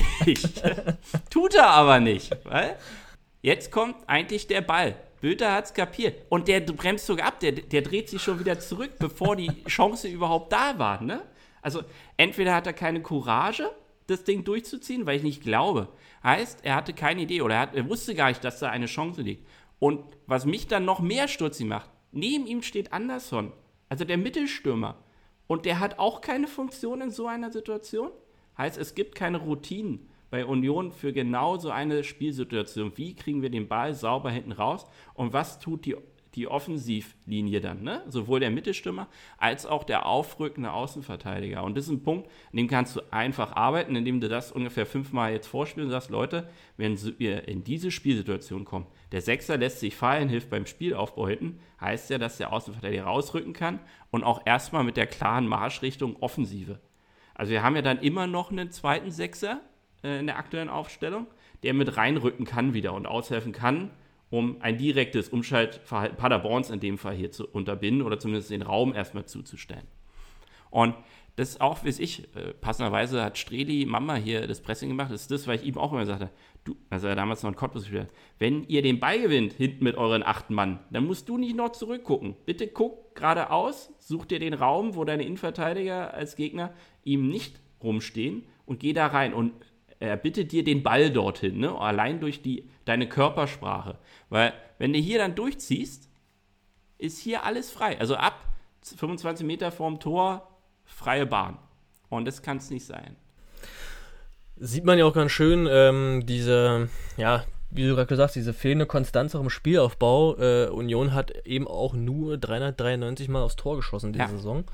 Tut er aber nicht. Weil jetzt kommt eigentlich der Ball. Bülter hat es kapiert. Und der bremst sogar ab. Der, der dreht sich schon wieder zurück, bevor die Chance überhaupt da war. Ne? Also entweder hat er keine Courage, das Ding durchzuziehen, weil ich nicht glaube. Heißt, er hatte keine Idee oder er, hat, er wusste gar nicht, dass da eine Chance liegt. Und was mich dann noch mehr stutzig macht, neben ihm steht Anderson, also der Mittelstürmer. Und der hat auch keine Funktion in so einer Situation. Heißt, es gibt keine Routinen bei Union für genau so eine Spielsituation. Wie kriegen wir den Ball sauber hinten raus? Und was tut die, die Offensivlinie dann? Ne? Sowohl der Mittelstürmer als auch der aufrückende Außenverteidiger. Und das ist ein Punkt, in dem kannst du einfach arbeiten, indem du das ungefähr fünfmal jetzt vorspielst und sagst, Leute, wenn wir in diese Spielsituation kommen, der Sechser lässt sich fallen, hilft beim Spielaufbau hinten, heißt ja, dass der Außenverteidiger rausrücken kann und auch erstmal mit der klaren Marschrichtung Offensive. Also wir haben ja dann immer noch einen zweiten Sechser äh, in der aktuellen Aufstellung, der mit reinrücken kann wieder und aushelfen kann, um ein direktes Umschaltverhalten Paderborns in dem Fall hier zu unterbinden oder zumindest den Raum erstmal zuzustellen. Und das ist auch, wie ich, äh, passenderweise hat Streli Mama hier das Pressing gemacht, das ist das, weil ich ihm auch immer sagte, du, also er damals noch in Cottbus gespielt hat, wenn ihr den Ball gewinnt, hinten mit euren acht Mann, dann musst du nicht noch zurückgucken. Bitte guck geradeaus, such dir den Raum, wo deine Innenverteidiger als Gegner ihm nicht rumstehen und geh da rein und er bittet dir den Ball dorthin, ne? Allein durch die, deine Körpersprache. Weil, wenn du hier dann durchziehst, ist hier alles frei. Also ab fünfundzwanzig Meter vorm Tor, freie Bahn. Und das kann es nicht sein. Sieht man ja auch ganz schön, ähm, diese, ja, wie du gerade gesagt hast, diese fehlende Konstanz auch im Spielaufbau. Äh, Union hat eben auch nur dreihundertdreiundneunzig Mal aufs Tor geschossen diese Ja. Saison.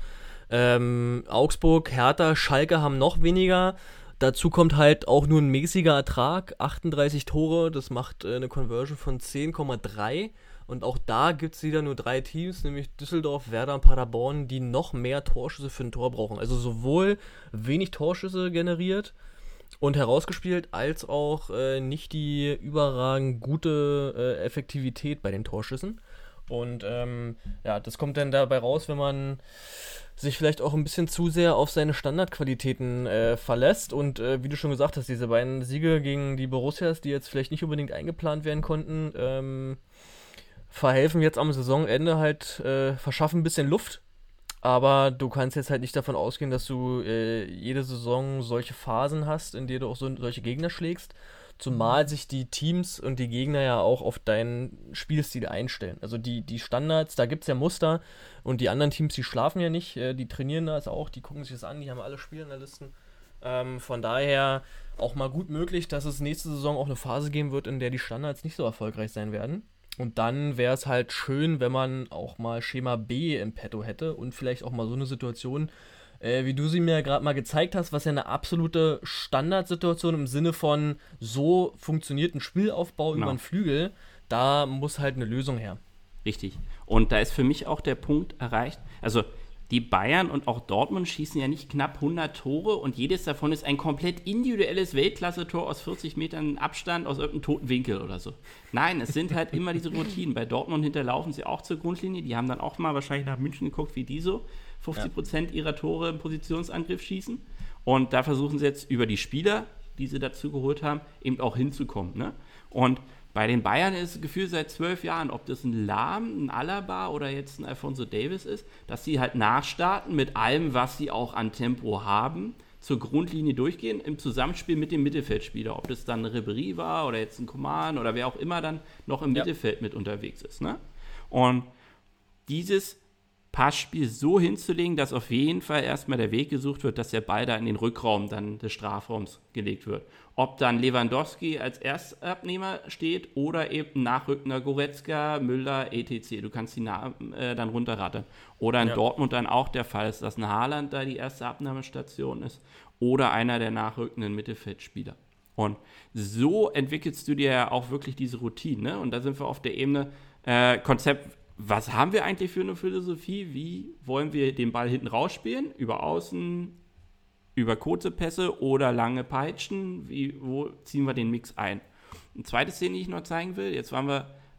Ähm, Augsburg, Hertha, Schalke haben noch weniger. Dazu kommt halt auch nur ein mäßiger Ertrag, achtunddreißig Tore, das macht äh, eine Conversion von zehn Komma drei. Und auch da gibt es wieder nur drei Teams, nämlich Düsseldorf, Werder und Paderborn, die noch mehr Torschüsse für ein Tor brauchen. Also sowohl wenig Torschüsse generiert und herausgespielt, als auch äh, nicht die überragend gute äh, Effektivität bei den Torschüssen. Und ähm, ja, das kommt dann dabei raus, wenn man sich vielleicht auch ein bisschen zu sehr auf seine Standardqualitäten äh, verlässt. Und äh, wie du schon gesagt hast, diese beiden Siege gegen die Borussias, die jetzt vielleicht nicht unbedingt eingeplant werden konnten, ähm, verhelfen jetzt am Saisonende halt, äh, verschaffen ein bisschen Luft. Aber du kannst jetzt halt nicht davon ausgehen, dass du äh, jede Saison solche Phasen hast, in denen du auch so, solche Gegner schlägst. Zumal sich die Teams und die Gegner ja auch auf deinen Spielstil einstellen. Also die, die Standards, da gibt es ja Muster und die anderen Teams, die schlafen ja nicht, äh, die trainieren das auch, die gucken sich das an, die haben alle Spiele in der Liste. Ähm, von daher auch mal gut möglich, dass es nächste Saison auch eine Phase geben wird, in der die Standards nicht so erfolgreich sein werden. Und dann wäre es halt schön, wenn man auch mal Schema B im Petto hätte und vielleicht auch mal so eine Situation, äh, wie du sie mir gerade mal gezeigt hast, was ja eine absolute Standardsituation im Sinne von so funktioniert ein Spielaufbau Genau. über einen Flügel, da muss halt eine Lösung her. Richtig. Und da ist für mich auch der Punkt erreicht, also die Bayern und auch Dortmund schießen ja nicht knapp hundert Tore und jedes davon ist ein komplett individuelles Weltklasse-Tor aus vierzig Metern Abstand aus irgendeinem toten Winkel oder so. Nein, es sind halt immer diese Routinen. Bei Dortmund hinterlaufen sie auch zur Grundlinie. Die haben dann auch mal wahrscheinlich nach München geguckt, wie die so fünfzig Prozent ihrer Tore im Positionsangriff schießen. Und da versuchen sie jetzt über die Spieler, die sie dazu geholt haben, eben auch hinzukommen. Ne? Und bei den Bayern ist das Gefühl seit zwölf Jahren, ob das ein Lahm, ein Alaba oder jetzt ein Alphonso Davies ist, dass sie halt nachstarten mit allem, was sie auch an Tempo haben, zur Grundlinie durchgehen, im Zusammenspiel mit dem Mittelfeldspieler. Ob das dann ein Ribéry war oder jetzt ein Coman oder wer auch immer dann noch im Ja. Mittelfeld mit unterwegs ist. Ne? Und dieses Passspiel so hinzulegen, dass auf jeden Fall erstmal der Weg gesucht wird, dass der Ball da in den Rückraum dann des Strafraums gelegt wird. Ob dann Lewandowski als Erstabnehmer steht oder eben ein nachrückender Goretzka, Müller, et cetera. Du kannst die Namen äh, dann runterrattern. Oder in Ja. Dortmund dann auch der Fall ist, dass ein Haaland da die erste Abnahmestation ist oder einer der nachrückenden Mittelfeldspieler. Und so entwickelst du dir ja auch wirklich diese Routine. Ne? Und da sind wir auf der Ebene äh, Konzept. Was haben wir eigentlich für eine Philosophie? Wie wollen wir den Ball hinten rausspielen? Über Außen, über kurze Pässe oder lange Peitschen? Wie, wo ziehen wir den Mix ein? Eine zweite Szene, die ich noch zeigen will. Jetzt waren wir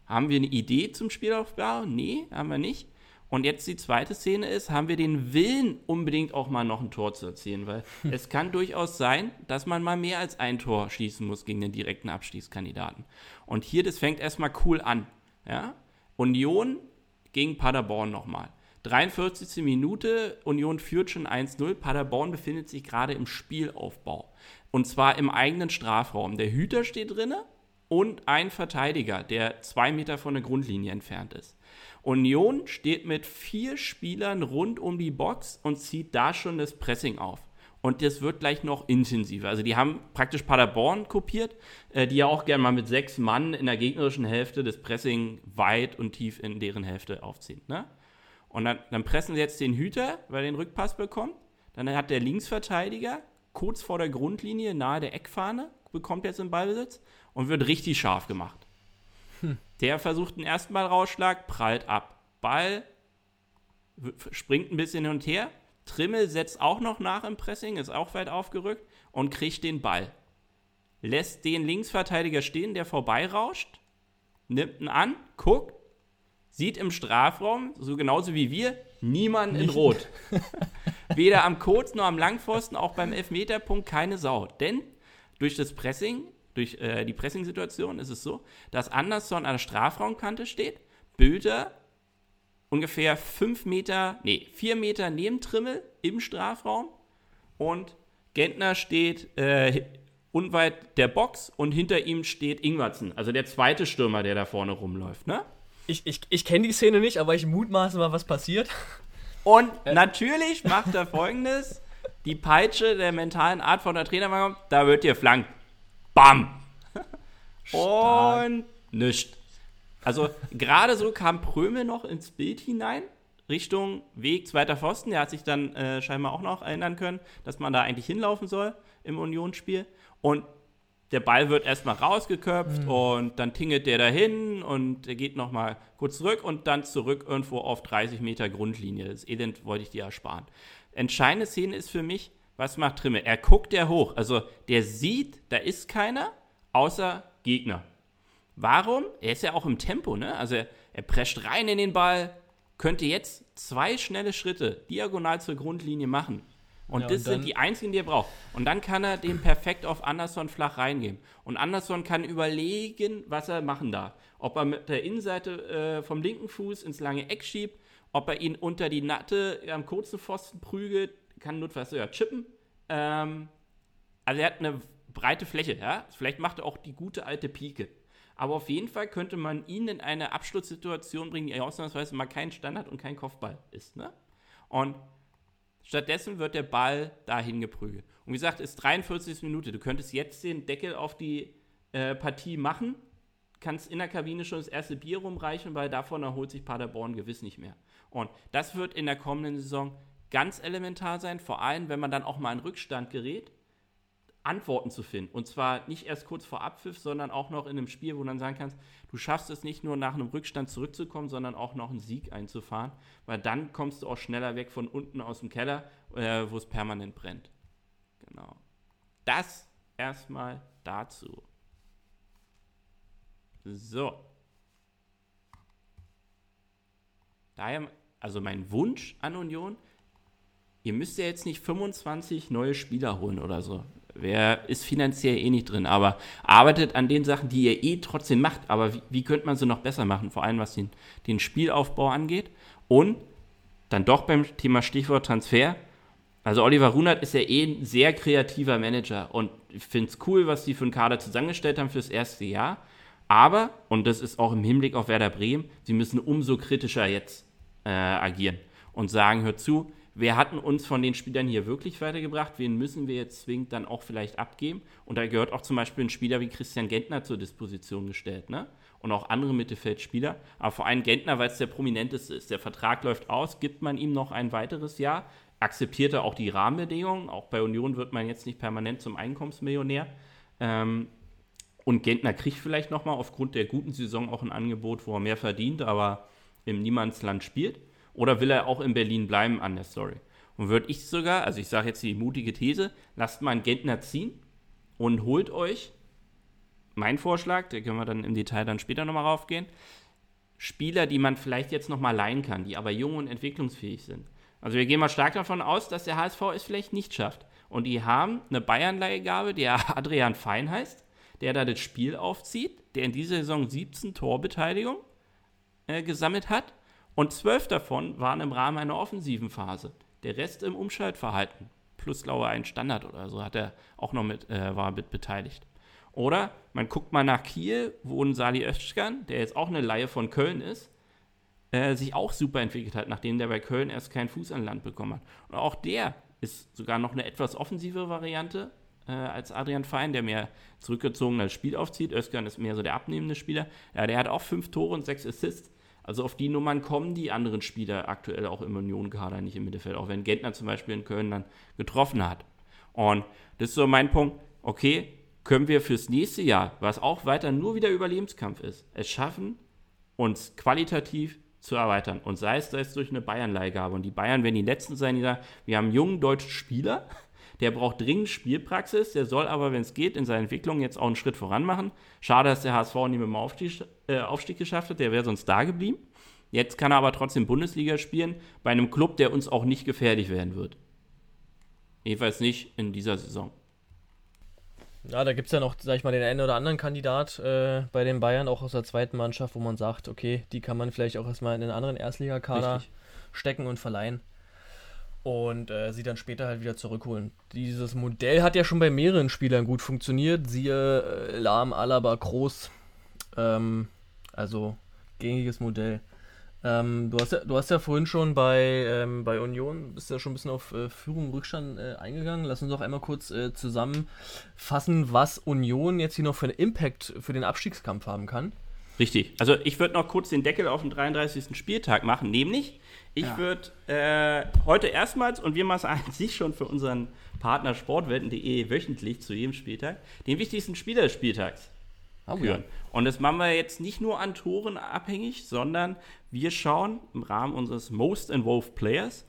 Haben wir eine Idee zum Spielaufbau? Nee, haben wir nicht. Und jetzt die zweite Szene ist, haben wir den Willen, unbedingt auch mal noch ein Tor zu erzielen, weil hm. es kann durchaus sein, dass man mal mehr als ein Tor schießen muss gegen den direkten Abstiegskandidaten. Und hier, das fängt erstmal cool an. Ja? Union gegen Paderborn nochmal. dreiundvierzigste Minute, Union führt schon eins null, Paderborn befindet sich gerade im Spielaufbau. Und zwar im eigenen Strafraum. Der Hüter steht drinne und ein Verteidiger, der zwei Meter von der Grundlinie entfernt ist. Union steht mit vier Spielern rund um die Box und zieht da schon das Pressing auf. Und das wird gleich noch intensiver. Also die haben praktisch Paderborn kopiert, äh, die ja auch gerne mal mit sechs Mann in der gegnerischen Hälfte das Pressing weit und tief in deren Hälfte aufziehen. Ne? Und dann, dann pressen sie jetzt den Hüter, weil er den Rückpass bekommt. Dann hat der Linksverteidiger kurz vor der Grundlinie, nahe der Eckfahne, bekommt jetzt den Ballbesitz und wird richtig scharf gemacht. Hm. Der versucht den ersten Ballrausschlag, prallt ab. Ball w- springt ein bisschen hin und her. Trimmel setzt auch noch nach im Pressing, ist auch weit aufgerückt und kriegt den Ball. Lässt den Linksverteidiger stehen, der vorbeirauscht, nimmt ihn an, guckt, sieht im Strafraum, so genauso wie wir, niemanden in Rot. Weder am Kurz- noch am Langpfosten, auch beim Elfmeterpunkt keine Sau. Denn durch das Pressing, durch äh, die Pressing-Situation ist es so, dass Anderson an der Strafraumkante steht, Bülter ungefähr fünf Meter, nee, vier Meter neben Trimmel im Strafraum und Gentner steht äh, unweit der Box und hinter ihm steht Ingwertsen, also der zweite Stürmer, der da vorne rumläuft, ne? Ich, ich, ich kenne die Szene nicht, aber ich mutmaße mal, was passiert. Und äh. natürlich macht er Folgendes, die Peitsche der mentalen Art von der Trainermann, da wird dir flankt. Bam! Und nischt. Also gerade so kam Prömel noch ins Bild hinein, Richtung Weg, zweiter Pfosten. Der hat sich dann äh, scheinbar auch noch erinnern können, dass man da eigentlich hinlaufen soll im Unionsspiel. Und der Ball wird erstmal rausgeköpft mhm. und dann tingelt der dahin und er geht nochmal kurz zurück und dann zurück irgendwo auf dreißig Meter Grundlinie. Das Elend wollte ich dir ersparen. Entscheidende Szene ist für mich, was macht Trimmel? Er guckt der hoch. Also der sieht, da ist keiner, außer Gegner. Warum? Er ist ja auch im Tempo, ne? Also er, er prescht rein in den Ball, könnte jetzt zwei schnelle Schritte diagonal zur Grundlinie machen. Und ja, das und sind die einzigen, die er braucht. Und dann kann er den perfekt auf Anderson flach reingeben. Und Anderson kann überlegen, was er machen darf. Ob er mit der Innenseite äh, vom linken Fuß ins lange Eck schiebt, ob er ihn unter die Latte am kurzen Pfosten prügelt, kann notfalls sogar chippen. Ähm, also er hat eine breite Fläche, ja. Vielleicht macht er auch die gute alte Pike. Aber auf jeden Fall könnte man ihn in eine Abschlusssituation bringen, die ausnahmsweise mal kein Standard und kein Kopfball ist, ne? Und stattdessen wird der Ball dahin geprügelt. Und wie gesagt, ist dreiundvierzigste Minute. Du könntest jetzt den Deckel auf die äh, Partie machen, kannst in der Kabine schon das erste Bier rumreichen, weil davon erholt sich Paderborn gewiss nicht mehr. Und das wird in der kommenden Saison ganz elementar sein, vor allem, wenn man dann auch mal in Rückstand gerät, Antworten zu finden. Und zwar nicht erst kurz vor Abpfiff, sondern auch noch in einem Spiel, wo du dann sagen kannst, du schaffst es nicht nur nach einem Rückstand zurückzukommen, sondern auch noch einen Sieg einzufahren, weil dann kommst du auch schneller weg von unten aus dem Keller, äh, wo es permanent brennt. Genau. Das erstmal dazu. So. Daher, also mein Wunsch an Union, ihr müsst ja jetzt nicht fünfundzwanzig neue Spieler holen oder so. Wer ist finanziell eh nicht drin, aber arbeitet an den Sachen, die ihr eh trotzdem macht. Aber wie, wie könnte man sie noch besser machen? Vor allem, was den, den Spielaufbau angeht. Und dann doch beim Thema Stichwort Transfer. Also Oliver Runert ist ja eh ein sehr kreativer Manager. Und ich finde es cool, was die für einen Kader zusammengestellt haben fürs erste Jahr. Aber, und das ist auch im Hinblick auf Werder Bremen, sie müssen umso kritischer jetzt äh, agieren. Und sagen, hört zu, wer hat uns von den Spielern hier wirklich weitergebracht? Wen müssen wir jetzt zwingend dann auch vielleicht abgeben? Und da gehört auch zum Beispiel ein Spieler wie Christian Gentner zur Disposition gestellt, ne? Und auch andere Mittelfeldspieler. Aber vor allem Gentner, weil es der prominenteste ist. Der Vertrag läuft aus, gibt man ihm noch ein weiteres Jahr, akzeptiert er auch die Rahmenbedingungen. Auch bei Union wird man jetzt nicht permanent zum Einkommensmillionär. Ähm, und Gentner kriegt vielleicht nochmal aufgrund der guten Saison auch ein Angebot, wo er mehr verdient, aber im Niemandsland spielt. Oder will er auch in Berlin bleiben an der Story? Und würde ich sogar, also ich sage jetzt die mutige These, lasst mal einen Gentner ziehen und holt euch mein Vorschlag, da können wir dann im Detail dann später nochmal raufgehen, Spieler, die man vielleicht jetzt nochmal leihen kann, die aber jung und entwicklungsfähig sind. Also wir gehen mal stark davon aus, dass der H S V es vielleicht nicht schafft. Und die haben eine Bayern-Leihgabe, der Adrian Fein heißt, der da das Spiel aufzieht, der in dieser Saison siebzehn Torbeteiligung äh, gesammelt hat und zwölf davon waren im Rahmen einer offensiven Phase. Der Rest im Umschaltverhalten. Plus, glaube ich, ein Standard oder so hat er auch noch mit, äh, war mit beteiligt. Oder man guckt mal nach Kiel, wo ein Salih Özcan, der jetzt auch eine Leihe von Köln ist, äh, sich auch super entwickelt hat, nachdem der bei Köln erst keinen Fuß an Land bekommen hat. Und auch der ist sogar noch eine etwas offensive Variante äh, als Adrian Fein, der mehr zurückgezogen als Spiel aufzieht. Özcan ist mehr so der abnehmende Spieler. Ja, der hat auch fünf Tore und sechs Assists. Also auf die Nummern kommen die anderen Spieler aktuell auch im Union-Kader nicht im Mittelfeld, auch wenn Gentner zum Beispiel in Köln dann getroffen hat. Und das ist so mein Punkt, okay, können wir fürs nächste Jahr, was auch weiter nur wieder Überlebenskampf ist, es schaffen, uns qualitativ zu erweitern. Und sei es, sei es durch eine Bayern-Leihgabe. Und die Bayern werden die Letzten sein, die sagen, wir haben einen jungen deutschen Spieler, der braucht dringend Spielpraxis, der soll aber, wenn es geht, in seiner Entwicklung jetzt auch einen Schritt voran machen. Schade, dass der H S V nicht mit dem Aufstieg, äh, Aufstieg geschafft hat, der wäre sonst da geblieben. Jetzt kann er aber trotzdem Bundesliga spielen, bei einem Club, der uns auch nicht gefährlich werden wird. Jedenfalls nicht in dieser Saison. Ja, da gibt es ja noch, sag ich mal, den einen oder anderen Kandidat äh, bei den Bayern, auch aus der zweiten Mannschaft, wo man sagt, okay, die kann man vielleicht auch erstmal in einen anderen Erstligakader Richtig. stecken und verleihen. Und äh, sie dann später halt wieder zurückholen. Dieses Modell hat ja schon bei mehreren Spielern gut funktioniert. Siehe äh, Lahm, Alaba, Kroos. Ähm, also gängiges Modell. Ähm, du, hast ja, du hast ja vorhin schon bei, ähm, bei Union, bist ja schon ein bisschen auf äh, Führung, Rückstand äh, eingegangen. Lass uns doch einmal kurz äh, zusammenfassen, was Union jetzt hier noch für einen Impact für den Abstiegskampf haben kann. Richtig. Also ich würde noch kurz den Deckel auf den dreiunddreißigsten Spieltag machen, nämlich ich Ja. würde äh, heute erstmals, und wir machen es an sich schon für unseren Partner sportwetten punkt de wöchentlich zu jedem Spieltag, den wichtigsten Spieler des Spieltags Oh, küren. ja. Und das machen wir jetzt nicht nur an Toren abhängig, sondern wir schauen im Rahmen unseres Most Involved Players,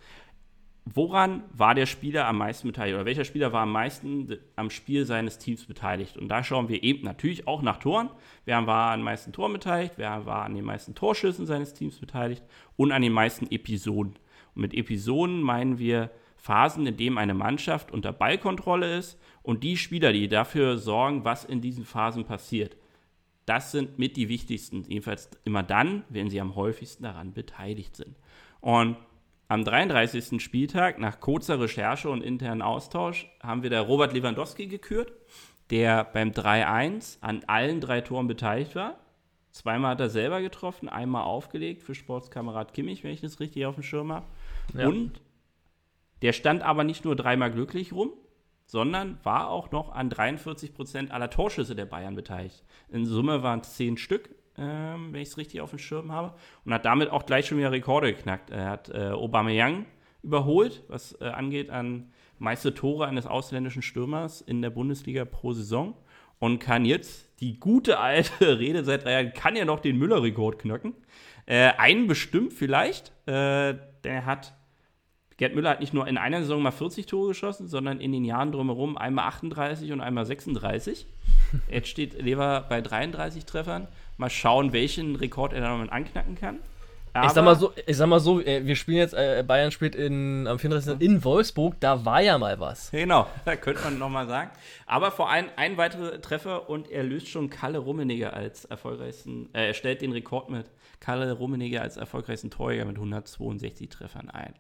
woran war der Spieler am meisten beteiligt oder welcher Spieler war am meisten am Spiel seines Teams beteiligt. Und da schauen wir eben natürlich auch nach Toren. Wer war an den meisten Toren beteiligt, wer war an den meisten Torschüssen seines Teams beteiligt und an den meisten Episoden. Und mit Episoden meinen wir Phasen, in denen eine Mannschaft unter Ballkontrolle ist und die Spieler, die dafür sorgen, was in diesen Phasen passiert. Das sind mit die wichtigsten, jedenfalls immer dann, wenn sie am häufigsten daran beteiligt sind. Und am dreiunddreißigsten Spieltag, nach kurzer Recherche und internen Austausch, haben wir da Robert Lewandowski gekürt, der beim drei eins an allen drei Toren beteiligt war. Zweimal hat er selber getroffen, einmal aufgelegt für Sportskamerad Kimmich, wenn ich das richtig auf dem Schirm habe. Ja. Und der stand aber nicht nur dreimal glücklich rum, sondern war auch noch an dreiundvierzig Prozent aller Torschüsse der Bayern beteiligt. In Summe waren es zehn Stück, ähm, wenn ich es richtig auf dem Schirm habe, und hat damit auch gleich schon wieder Rekorde geknackt. Er hat äh, Aubameyang überholt, was äh, angeht an meiste Tore eines ausländischen Stürmers in der Bundesliga pro Saison, und kann jetzt die gute alte Rede seit drei Jahren, kann ja noch den Müller-Rekord knacken. Äh, einen bestimmt vielleicht, äh, der hat Gerd Müller hat nicht nur in einer Saison mal vierzig Tore geschossen, sondern in den Jahren drumherum einmal achtunddreißig und einmal sechsunddreißig. Jetzt steht Lever bei dreiunddreißig Treffern. Mal schauen, welchen Rekord er da noch anknacken kann. Aber Ich sag mal so, ich sag mal so, äh, wir spielen jetzt, äh, Bayern spielt in, am vierunddreißigsten in Wolfsburg, da war ja mal was. Genau, da könnte man nochmal sagen. Aber vor allem ein weiterer Treffer und er löst schon Kalle Rummenigge als erfolgreichsten, äh, er stellt den Rekord mit Kalle Rummenigge als erfolgreichsten Torjäger mit hundertzweiundsechzig Treffern ein.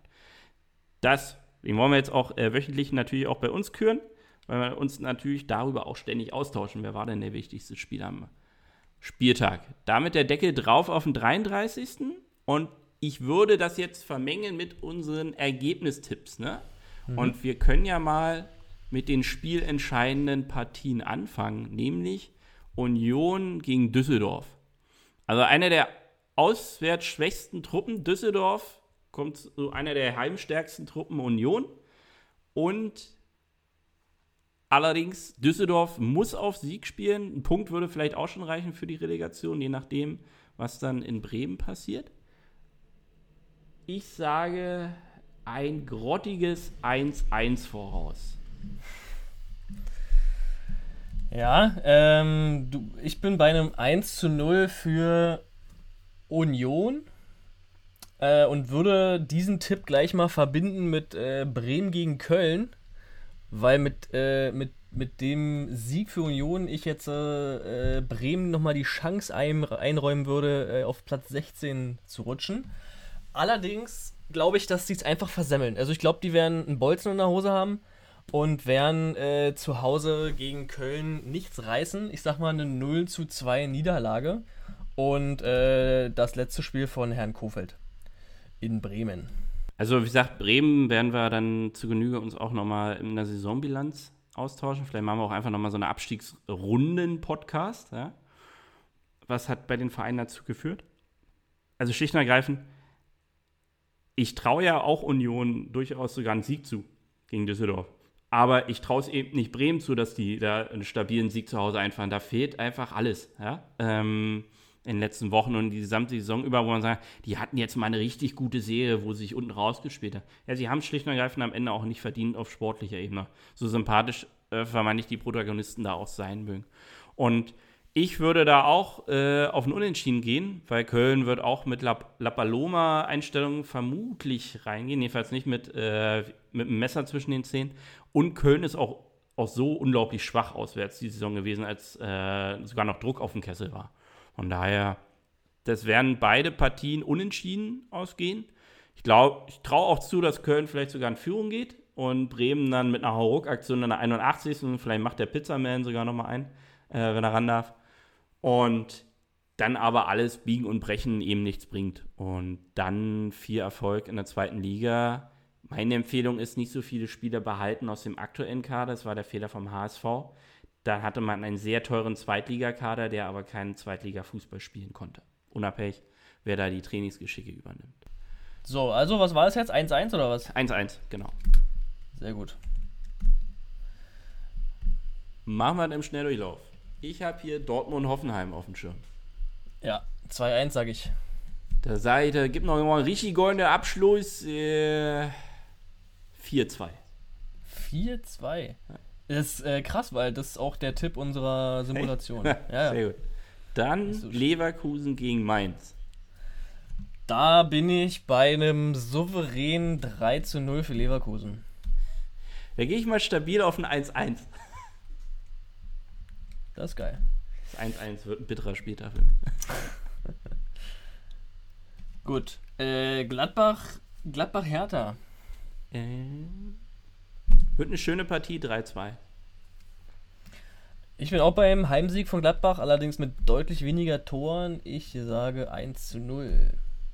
Das, den wollen wir jetzt auch äh, wöchentlich natürlich auch bei uns küren, weil wir uns natürlich darüber auch ständig austauschen. Wer war denn der wichtigste Spieler am Spieltag? Damit der Deckel drauf auf den dreiunddreißigsten Und ich würde das jetzt vermengen mit unseren Ergebnistipps, ne? Mhm. Und wir können ja mal mit den spielentscheidenden Partien anfangen, nämlich Union gegen Düsseldorf. Also eine der auswärts schwächsten Truppen, Düsseldorf, kommt so einer der heimstärksten Truppen, Union. Und allerdings, Düsseldorf muss auf Sieg spielen. Ein Punkt würde vielleicht auch schon reichen für die Relegation, je nachdem, was dann in Bremen passiert. Ich sage ein grottiges eins eins voraus. Ja, ähm, du, ich bin bei einem eins zu null für Union äh, und würde diesen Tipp gleich mal verbinden mit äh, Bremen gegen Köln, weil mit, äh, mit, mit dem Sieg für Union ich jetzt äh, äh, Bremen nochmal die Chance ein, einräumen würde, äh, auf Platz sechzehn zu rutschen. Allerdings glaube ich, dass sie es einfach versemmeln. Also ich glaube, die werden einen Bolzen in der Hose haben und werden äh, zu Hause gegen Köln nichts reißen. Ich sag mal eine null zu zwei Niederlage und äh, das letzte Spiel von Herrn Kofeld in Bremen. Also wie gesagt, Bremen werden wir dann zu Genüge uns auch nochmal in der Saisonbilanz austauschen. Vielleicht machen wir auch einfach nochmal so eine Abstiegsrunden-Podcast. Ja? Was hat bei den Vereinen dazu geführt? Also schlicht und ergreifend, ich traue ja auch Union durchaus sogar einen Sieg zu gegen Düsseldorf. Aber ich traue es eben nicht Bremen zu, dass die da einen stabilen Sieg zu Hause einfahren. Da fehlt einfach alles. Ja? Ähm, in den letzten Wochen und die gesamte Saison über, wo man sagt, die hatten jetzt mal eine richtig gute Serie, wo sie sich unten rausgespielt haben. Ja, sie haben schlicht und ergreifend am Ende auch nicht verdient auf sportlicher Ebene. So sympathisch äh, vermeintlich die Protagonisten da auch sein mögen. Und ich würde da auch äh, auf ein Unentschieden gehen, weil Köln wird auch mit La, La Paloma-Einstellungen vermutlich reingehen, jedenfalls nicht mit, äh, mit einem Messer zwischen den Zähnen. Und Köln ist auch, auch so unglaublich schwach auswärts die Saison gewesen, als äh, sogar noch Druck auf dem Kessel war. Von daher, das werden beide Partien unentschieden ausgehen. Ich glaube, ich traue auch zu, dass Köln vielleicht sogar in Führung geht und Bremen dann mit einer Hauruck-Aktion in der einundachtzigsten Vielleicht macht der Pizzaman sogar nochmal ein, äh, wenn er ran darf. Und dann aber alles biegen und brechen eben nichts bringt. Und dann viel Erfolg in der zweiten Liga. Meine Empfehlung ist, nicht so viele Spieler behalten aus dem aktuellen Kader. Das war der Fehler vom H S V. Da hatte man einen sehr teuren Zweitligakader, der aber keinen Zweitliga-Fußball spielen konnte. Unabhängig, wer da die Trainingsgeschicke übernimmt. So, also was war das jetzt? eins eins oder was? eins eins, genau. Sehr gut. Machen wir dann im Schnelldurchlauf. Ich habe hier Dortmund-Hoffenheim auf dem Schirm. Ja, zwei eins sage ich. Da sage ich, da gibt noch mal einen richtig goldenen Abschluss. Äh, vier zwei. vier zwei? Ja. Das ist äh, krass, weil das ist auch der Tipp unserer Simulation. Ja, ja. Sehr gut. Dann so Leverkusen gegen Mainz. Da bin ich bei einem souveränen drei zu null für Leverkusen. Da gehe ich mal stabil auf ein eins eins. Das ist geil. Das eins eins wird ein bitterer Spieltag. Gut. Äh, Gladbach, Gladbach-Hertha. Ähm, wird eine schöne Partie, drei zwei. Ich bin auch beim Heimsieg von Gladbach, allerdings mit deutlich weniger Toren. Ich sage eins zu null.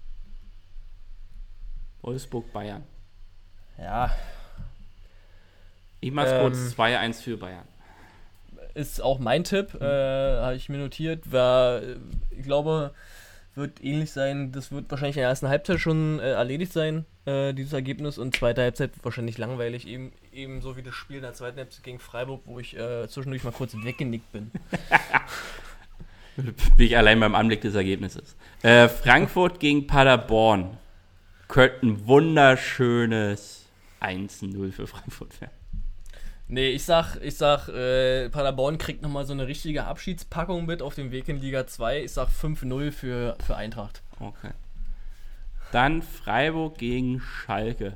Wolfsburg-Bayern. Ja. Ich mach's ähm, kurz, zwei eins für Bayern. Ist auch mein Tipp, mhm. äh, habe ich mir notiert. War, ich glaube, wird ähnlich sein. Das wird wahrscheinlich in der ersten Halbzeit schon äh, erledigt sein, äh, dieses Ergebnis. Und zweite Halbzeit wird wahrscheinlich langweilig. Eben, ebenso wie das Spiel in der zweiten Halbzeit gegen Freiburg, wo ich äh, zwischendurch mal kurz weggenickt bin. Bin ich allein beim Anblick des Ergebnisses. Äh, Frankfurt gegen Paderborn. Könnte ein wunderschönes eins zu null für Frankfurt werden. Nee, ich sag, ich sag, äh, Paderborn kriegt nochmal so eine richtige Abschiedspackung mit auf dem Weg in Liga zwei. Ich sag fünf null für, für Eintracht. Okay. Dann Freiburg gegen Schalke.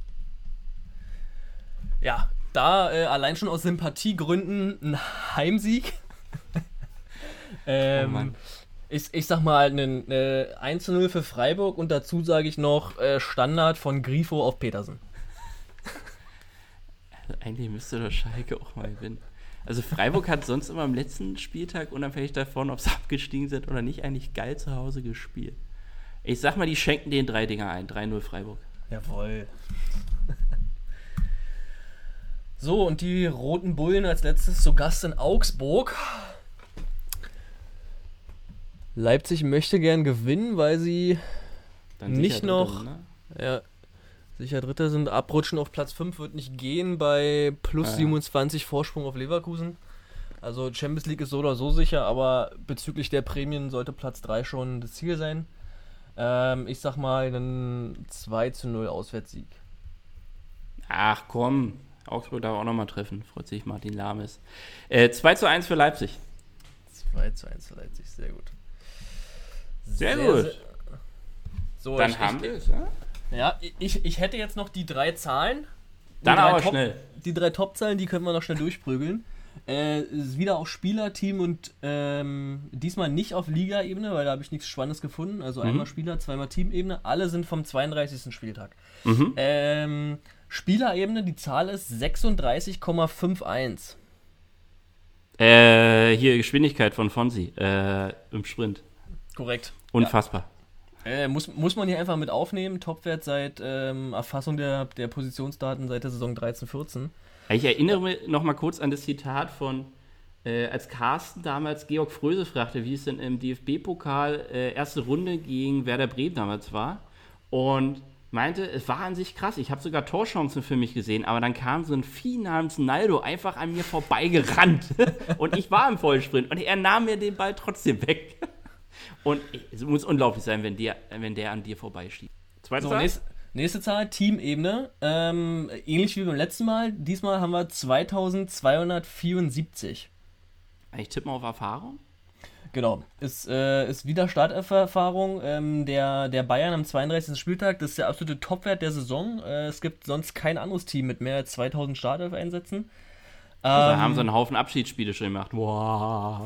Ja, da äh, allein schon aus Sympathiegründen ein Heimsieg. ähm, oh Mann. Ich, ich sag mal ein äh, eins zu null für Freiburg und dazu sage ich noch äh, Standard von Grifo auf Petersen. Also eigentlich müsste doch Schalke auch mal gewinnen. Also Freiburg hat sonst immer am letzten Spieltag, unabhängig davon, ob sie abgestiegen sind oder nicht, eigentlich geil zu Hause gespielt. Ich sag mal, die schenken den drei Dinger ein. drei null Freiburg. Jawohl. So, und die Roten Bullen als letztes zu Gast in Augsburg. Leipzig möchte gern gewinnen, weil sie Dann nicht noch... Dritte, ne? Ja, sicher Dritter sind. Abrutschen auf Platz fünf wird nicht gehen bei plus ah, ja. siebenundzwanzig Vorsprung auf Leverkusen. Also Champions League ist so oder so sicher, aber bezüglich der Prämien sollte Platz drei schon das Ziel sein. Ähm, ich sag mal einen zwei zu null Auswärtssieg. Ach komm, Augsburg darf auch nochmal treffen. Freut sich Martin Lames. Äh, zwei zu eins für Leipzig. zwei zu eins für Leipzig, sehr gut. Sehr, sehr gut. Sehr, so, Dann ich, haben ich, wir es, ja? Ja, ich, ich hätte jetzt noch die drei Zahlen. Die Dann drei aber Top, schnell. Die drei Top-Zahlen, die können wir noch schnell durchprügeln. Äh, ist wieder auch Spieler-Team und ähm, diesmal nicht auf Liga-Ebene, weil da habe ich nichts Spannendes gefunden. Also mhm. einmal Spieler, zweimal Teamebene. Alle sind vom zweiunddreißigsten Spieltag. Mhm. Ähm, Spielerebene, die Zahl ist sechsunddreißig Komma einundfünfzig. Äh, hier Geschwindigkeit von Fonsi äh, im Sprint. Korrekt. Unfassbar. Ja. Äh, muss, muss man hier einfach mit aufnehmen. Topwert seit ähm, Erfassung der, der Positionsdaten seit der Saison dreizehn vierzehn. Ich erinnere mich noch mal kurz an das Zitat von, äh, als Carsten damals Georg Fröse fragte, wie es denn im D F B-Pokal äh, erste Runde gegen Werder Bremen damals war. Und meinte, es war an sich krass. Ich habe sogar Torchancen für mich gesehen, aber dann kam so ein Vieh namens Naldo einfach an mir vorbeigerannt. Und ich war im Vollsprint und er nahm mir den Ball trotzdem weg. Und es muss unglaublich sein, wenn der, wenn der an dir vorbeischießt. Zweite so, Zahl? Nächste, nächste Zahl, Teamebene. Ähm, ähnlich wie beim letzten Mal. Diesmal haben wir zweitausendzweihundertvierundsiebzig. Ich tippe mal auf Erfahrung. Genau, ist, äh, ist wieder Starterfahrung ähm, der, der Bayern am zweiunddreißigsten Spieltag. Das ist der absolute Topwert der Saison. Äh, es gibt sonst kein anderes Team mit mehr als zweitausend Startelf-Einsätzen. Also ähm, haben sie einen Haufen Abschiedsspiele schon gemacht. Wow.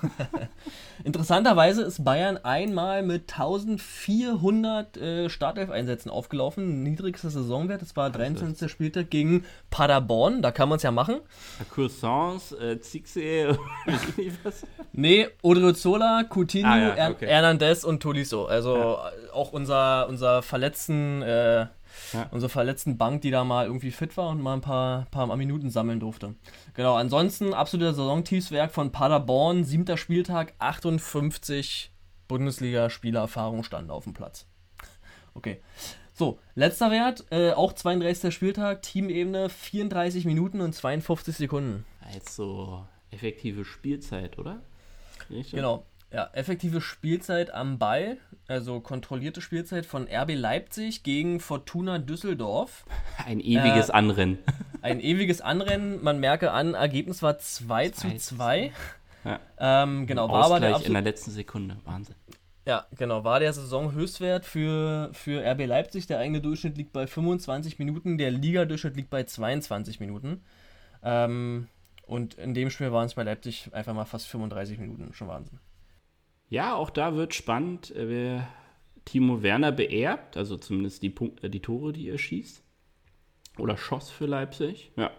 Interessanterweise ist Bayern einmal mit eintausendvierhundert äh, Startelf-Einsätzen aufgelaufen. Niedrigster Saisonwert, das war dreiundzwanzigster Spieltag gegen Paderborn. Da kann man es ja machen. Croissants, äh, Zixe, was? Nee, Odriozola, Coutinho, ah, ja, okay. Hernandez und Tolisso. Also ja. auch unser, unser verletzten äh, Ja. unsere verletzten Bank, die da mal irgendwie fit war und mal ein paar, paar Minuten sammeln durfte. Genau, ansonsten absoluter Saisontiefswerk von Paderborn, siebter Spieltag, achtundfünfzig Bundesliga-Spielererfahrung standen auf dem Platz. Okay, so, letzter Wert, äh, auch zweiunddreißigster Spieltag, Teamebene, vierunddreißig Minuten und zweiundfünfzig Sekunden. Jetzt so effektive Spielzeit, oder? Nicht? Genau. Ja, effektive Spielzeit am Ball, also kontrollierte Spielzeit von R B Leipzig gegen Fortuna Düsseldorf. Ein ewiges äh, Anrennen. Ein ewiges Anrennen, man merke an, Ergebnis war zwei zu zwei. Ja. Ähm, genau, war aber der absolut, in der letzten Sekunde, Wahnsinn. Ja, genau, war der Saisonhöchstwert für, für R B Leipzig. Der eigene Durchschnitt liegt bei fünfundzwanzig Minuten, der Liga-Durchschnitt liegt bei zweiundzwanzig Minuten. Ähm, und in dem Spiel waren es bei Leipzig einfach mal fast fünfunddreißig Minuten, schon Wahnsinn. Ja, auch da wird spannend, wer Timo Werner beerbt, also zumindest die, Punkt, die Tore, die er schießt. Oder schoss für Leipzig. Ja.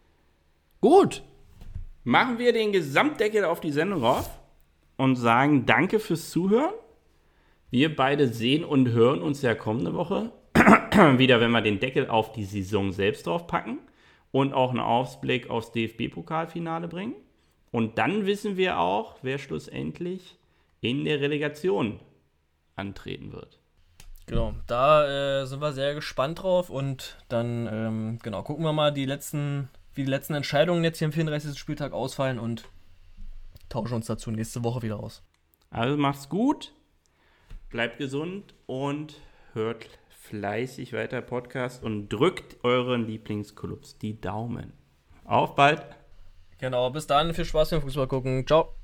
Gut. Machen wir den Gesamtdeckel auf die Sendung rauf und sagen Danke fürs Zuhören. Wir beide sehen und hören uns ja kommende Woche wieder, wenn wir den Deckel auf die Saison selbst draufpacken und auch einen Ausblick aufs D F B-Pokalfinale bringen. Und dann wissen wir auch, wer schlussendlich in der Relegation antreten wird. Genau, da äh, sind wir sehr gespannt drauf und dann ähm, genau gucken wir mal, die letzten, wie die letzten Entscheidungen jetzt hier am vierunddreißigsten Spieltag ausfallen und tauschen uns dazu nächste Woche wieder aus. Also macht's gut, bleibt gesund und hört fleißig weiter Podcast und drückt euren Lieblingsclubs die Daumen. Auf bald! Genau, bis dann, viel Spaß beim Fußball gucken. Ciao!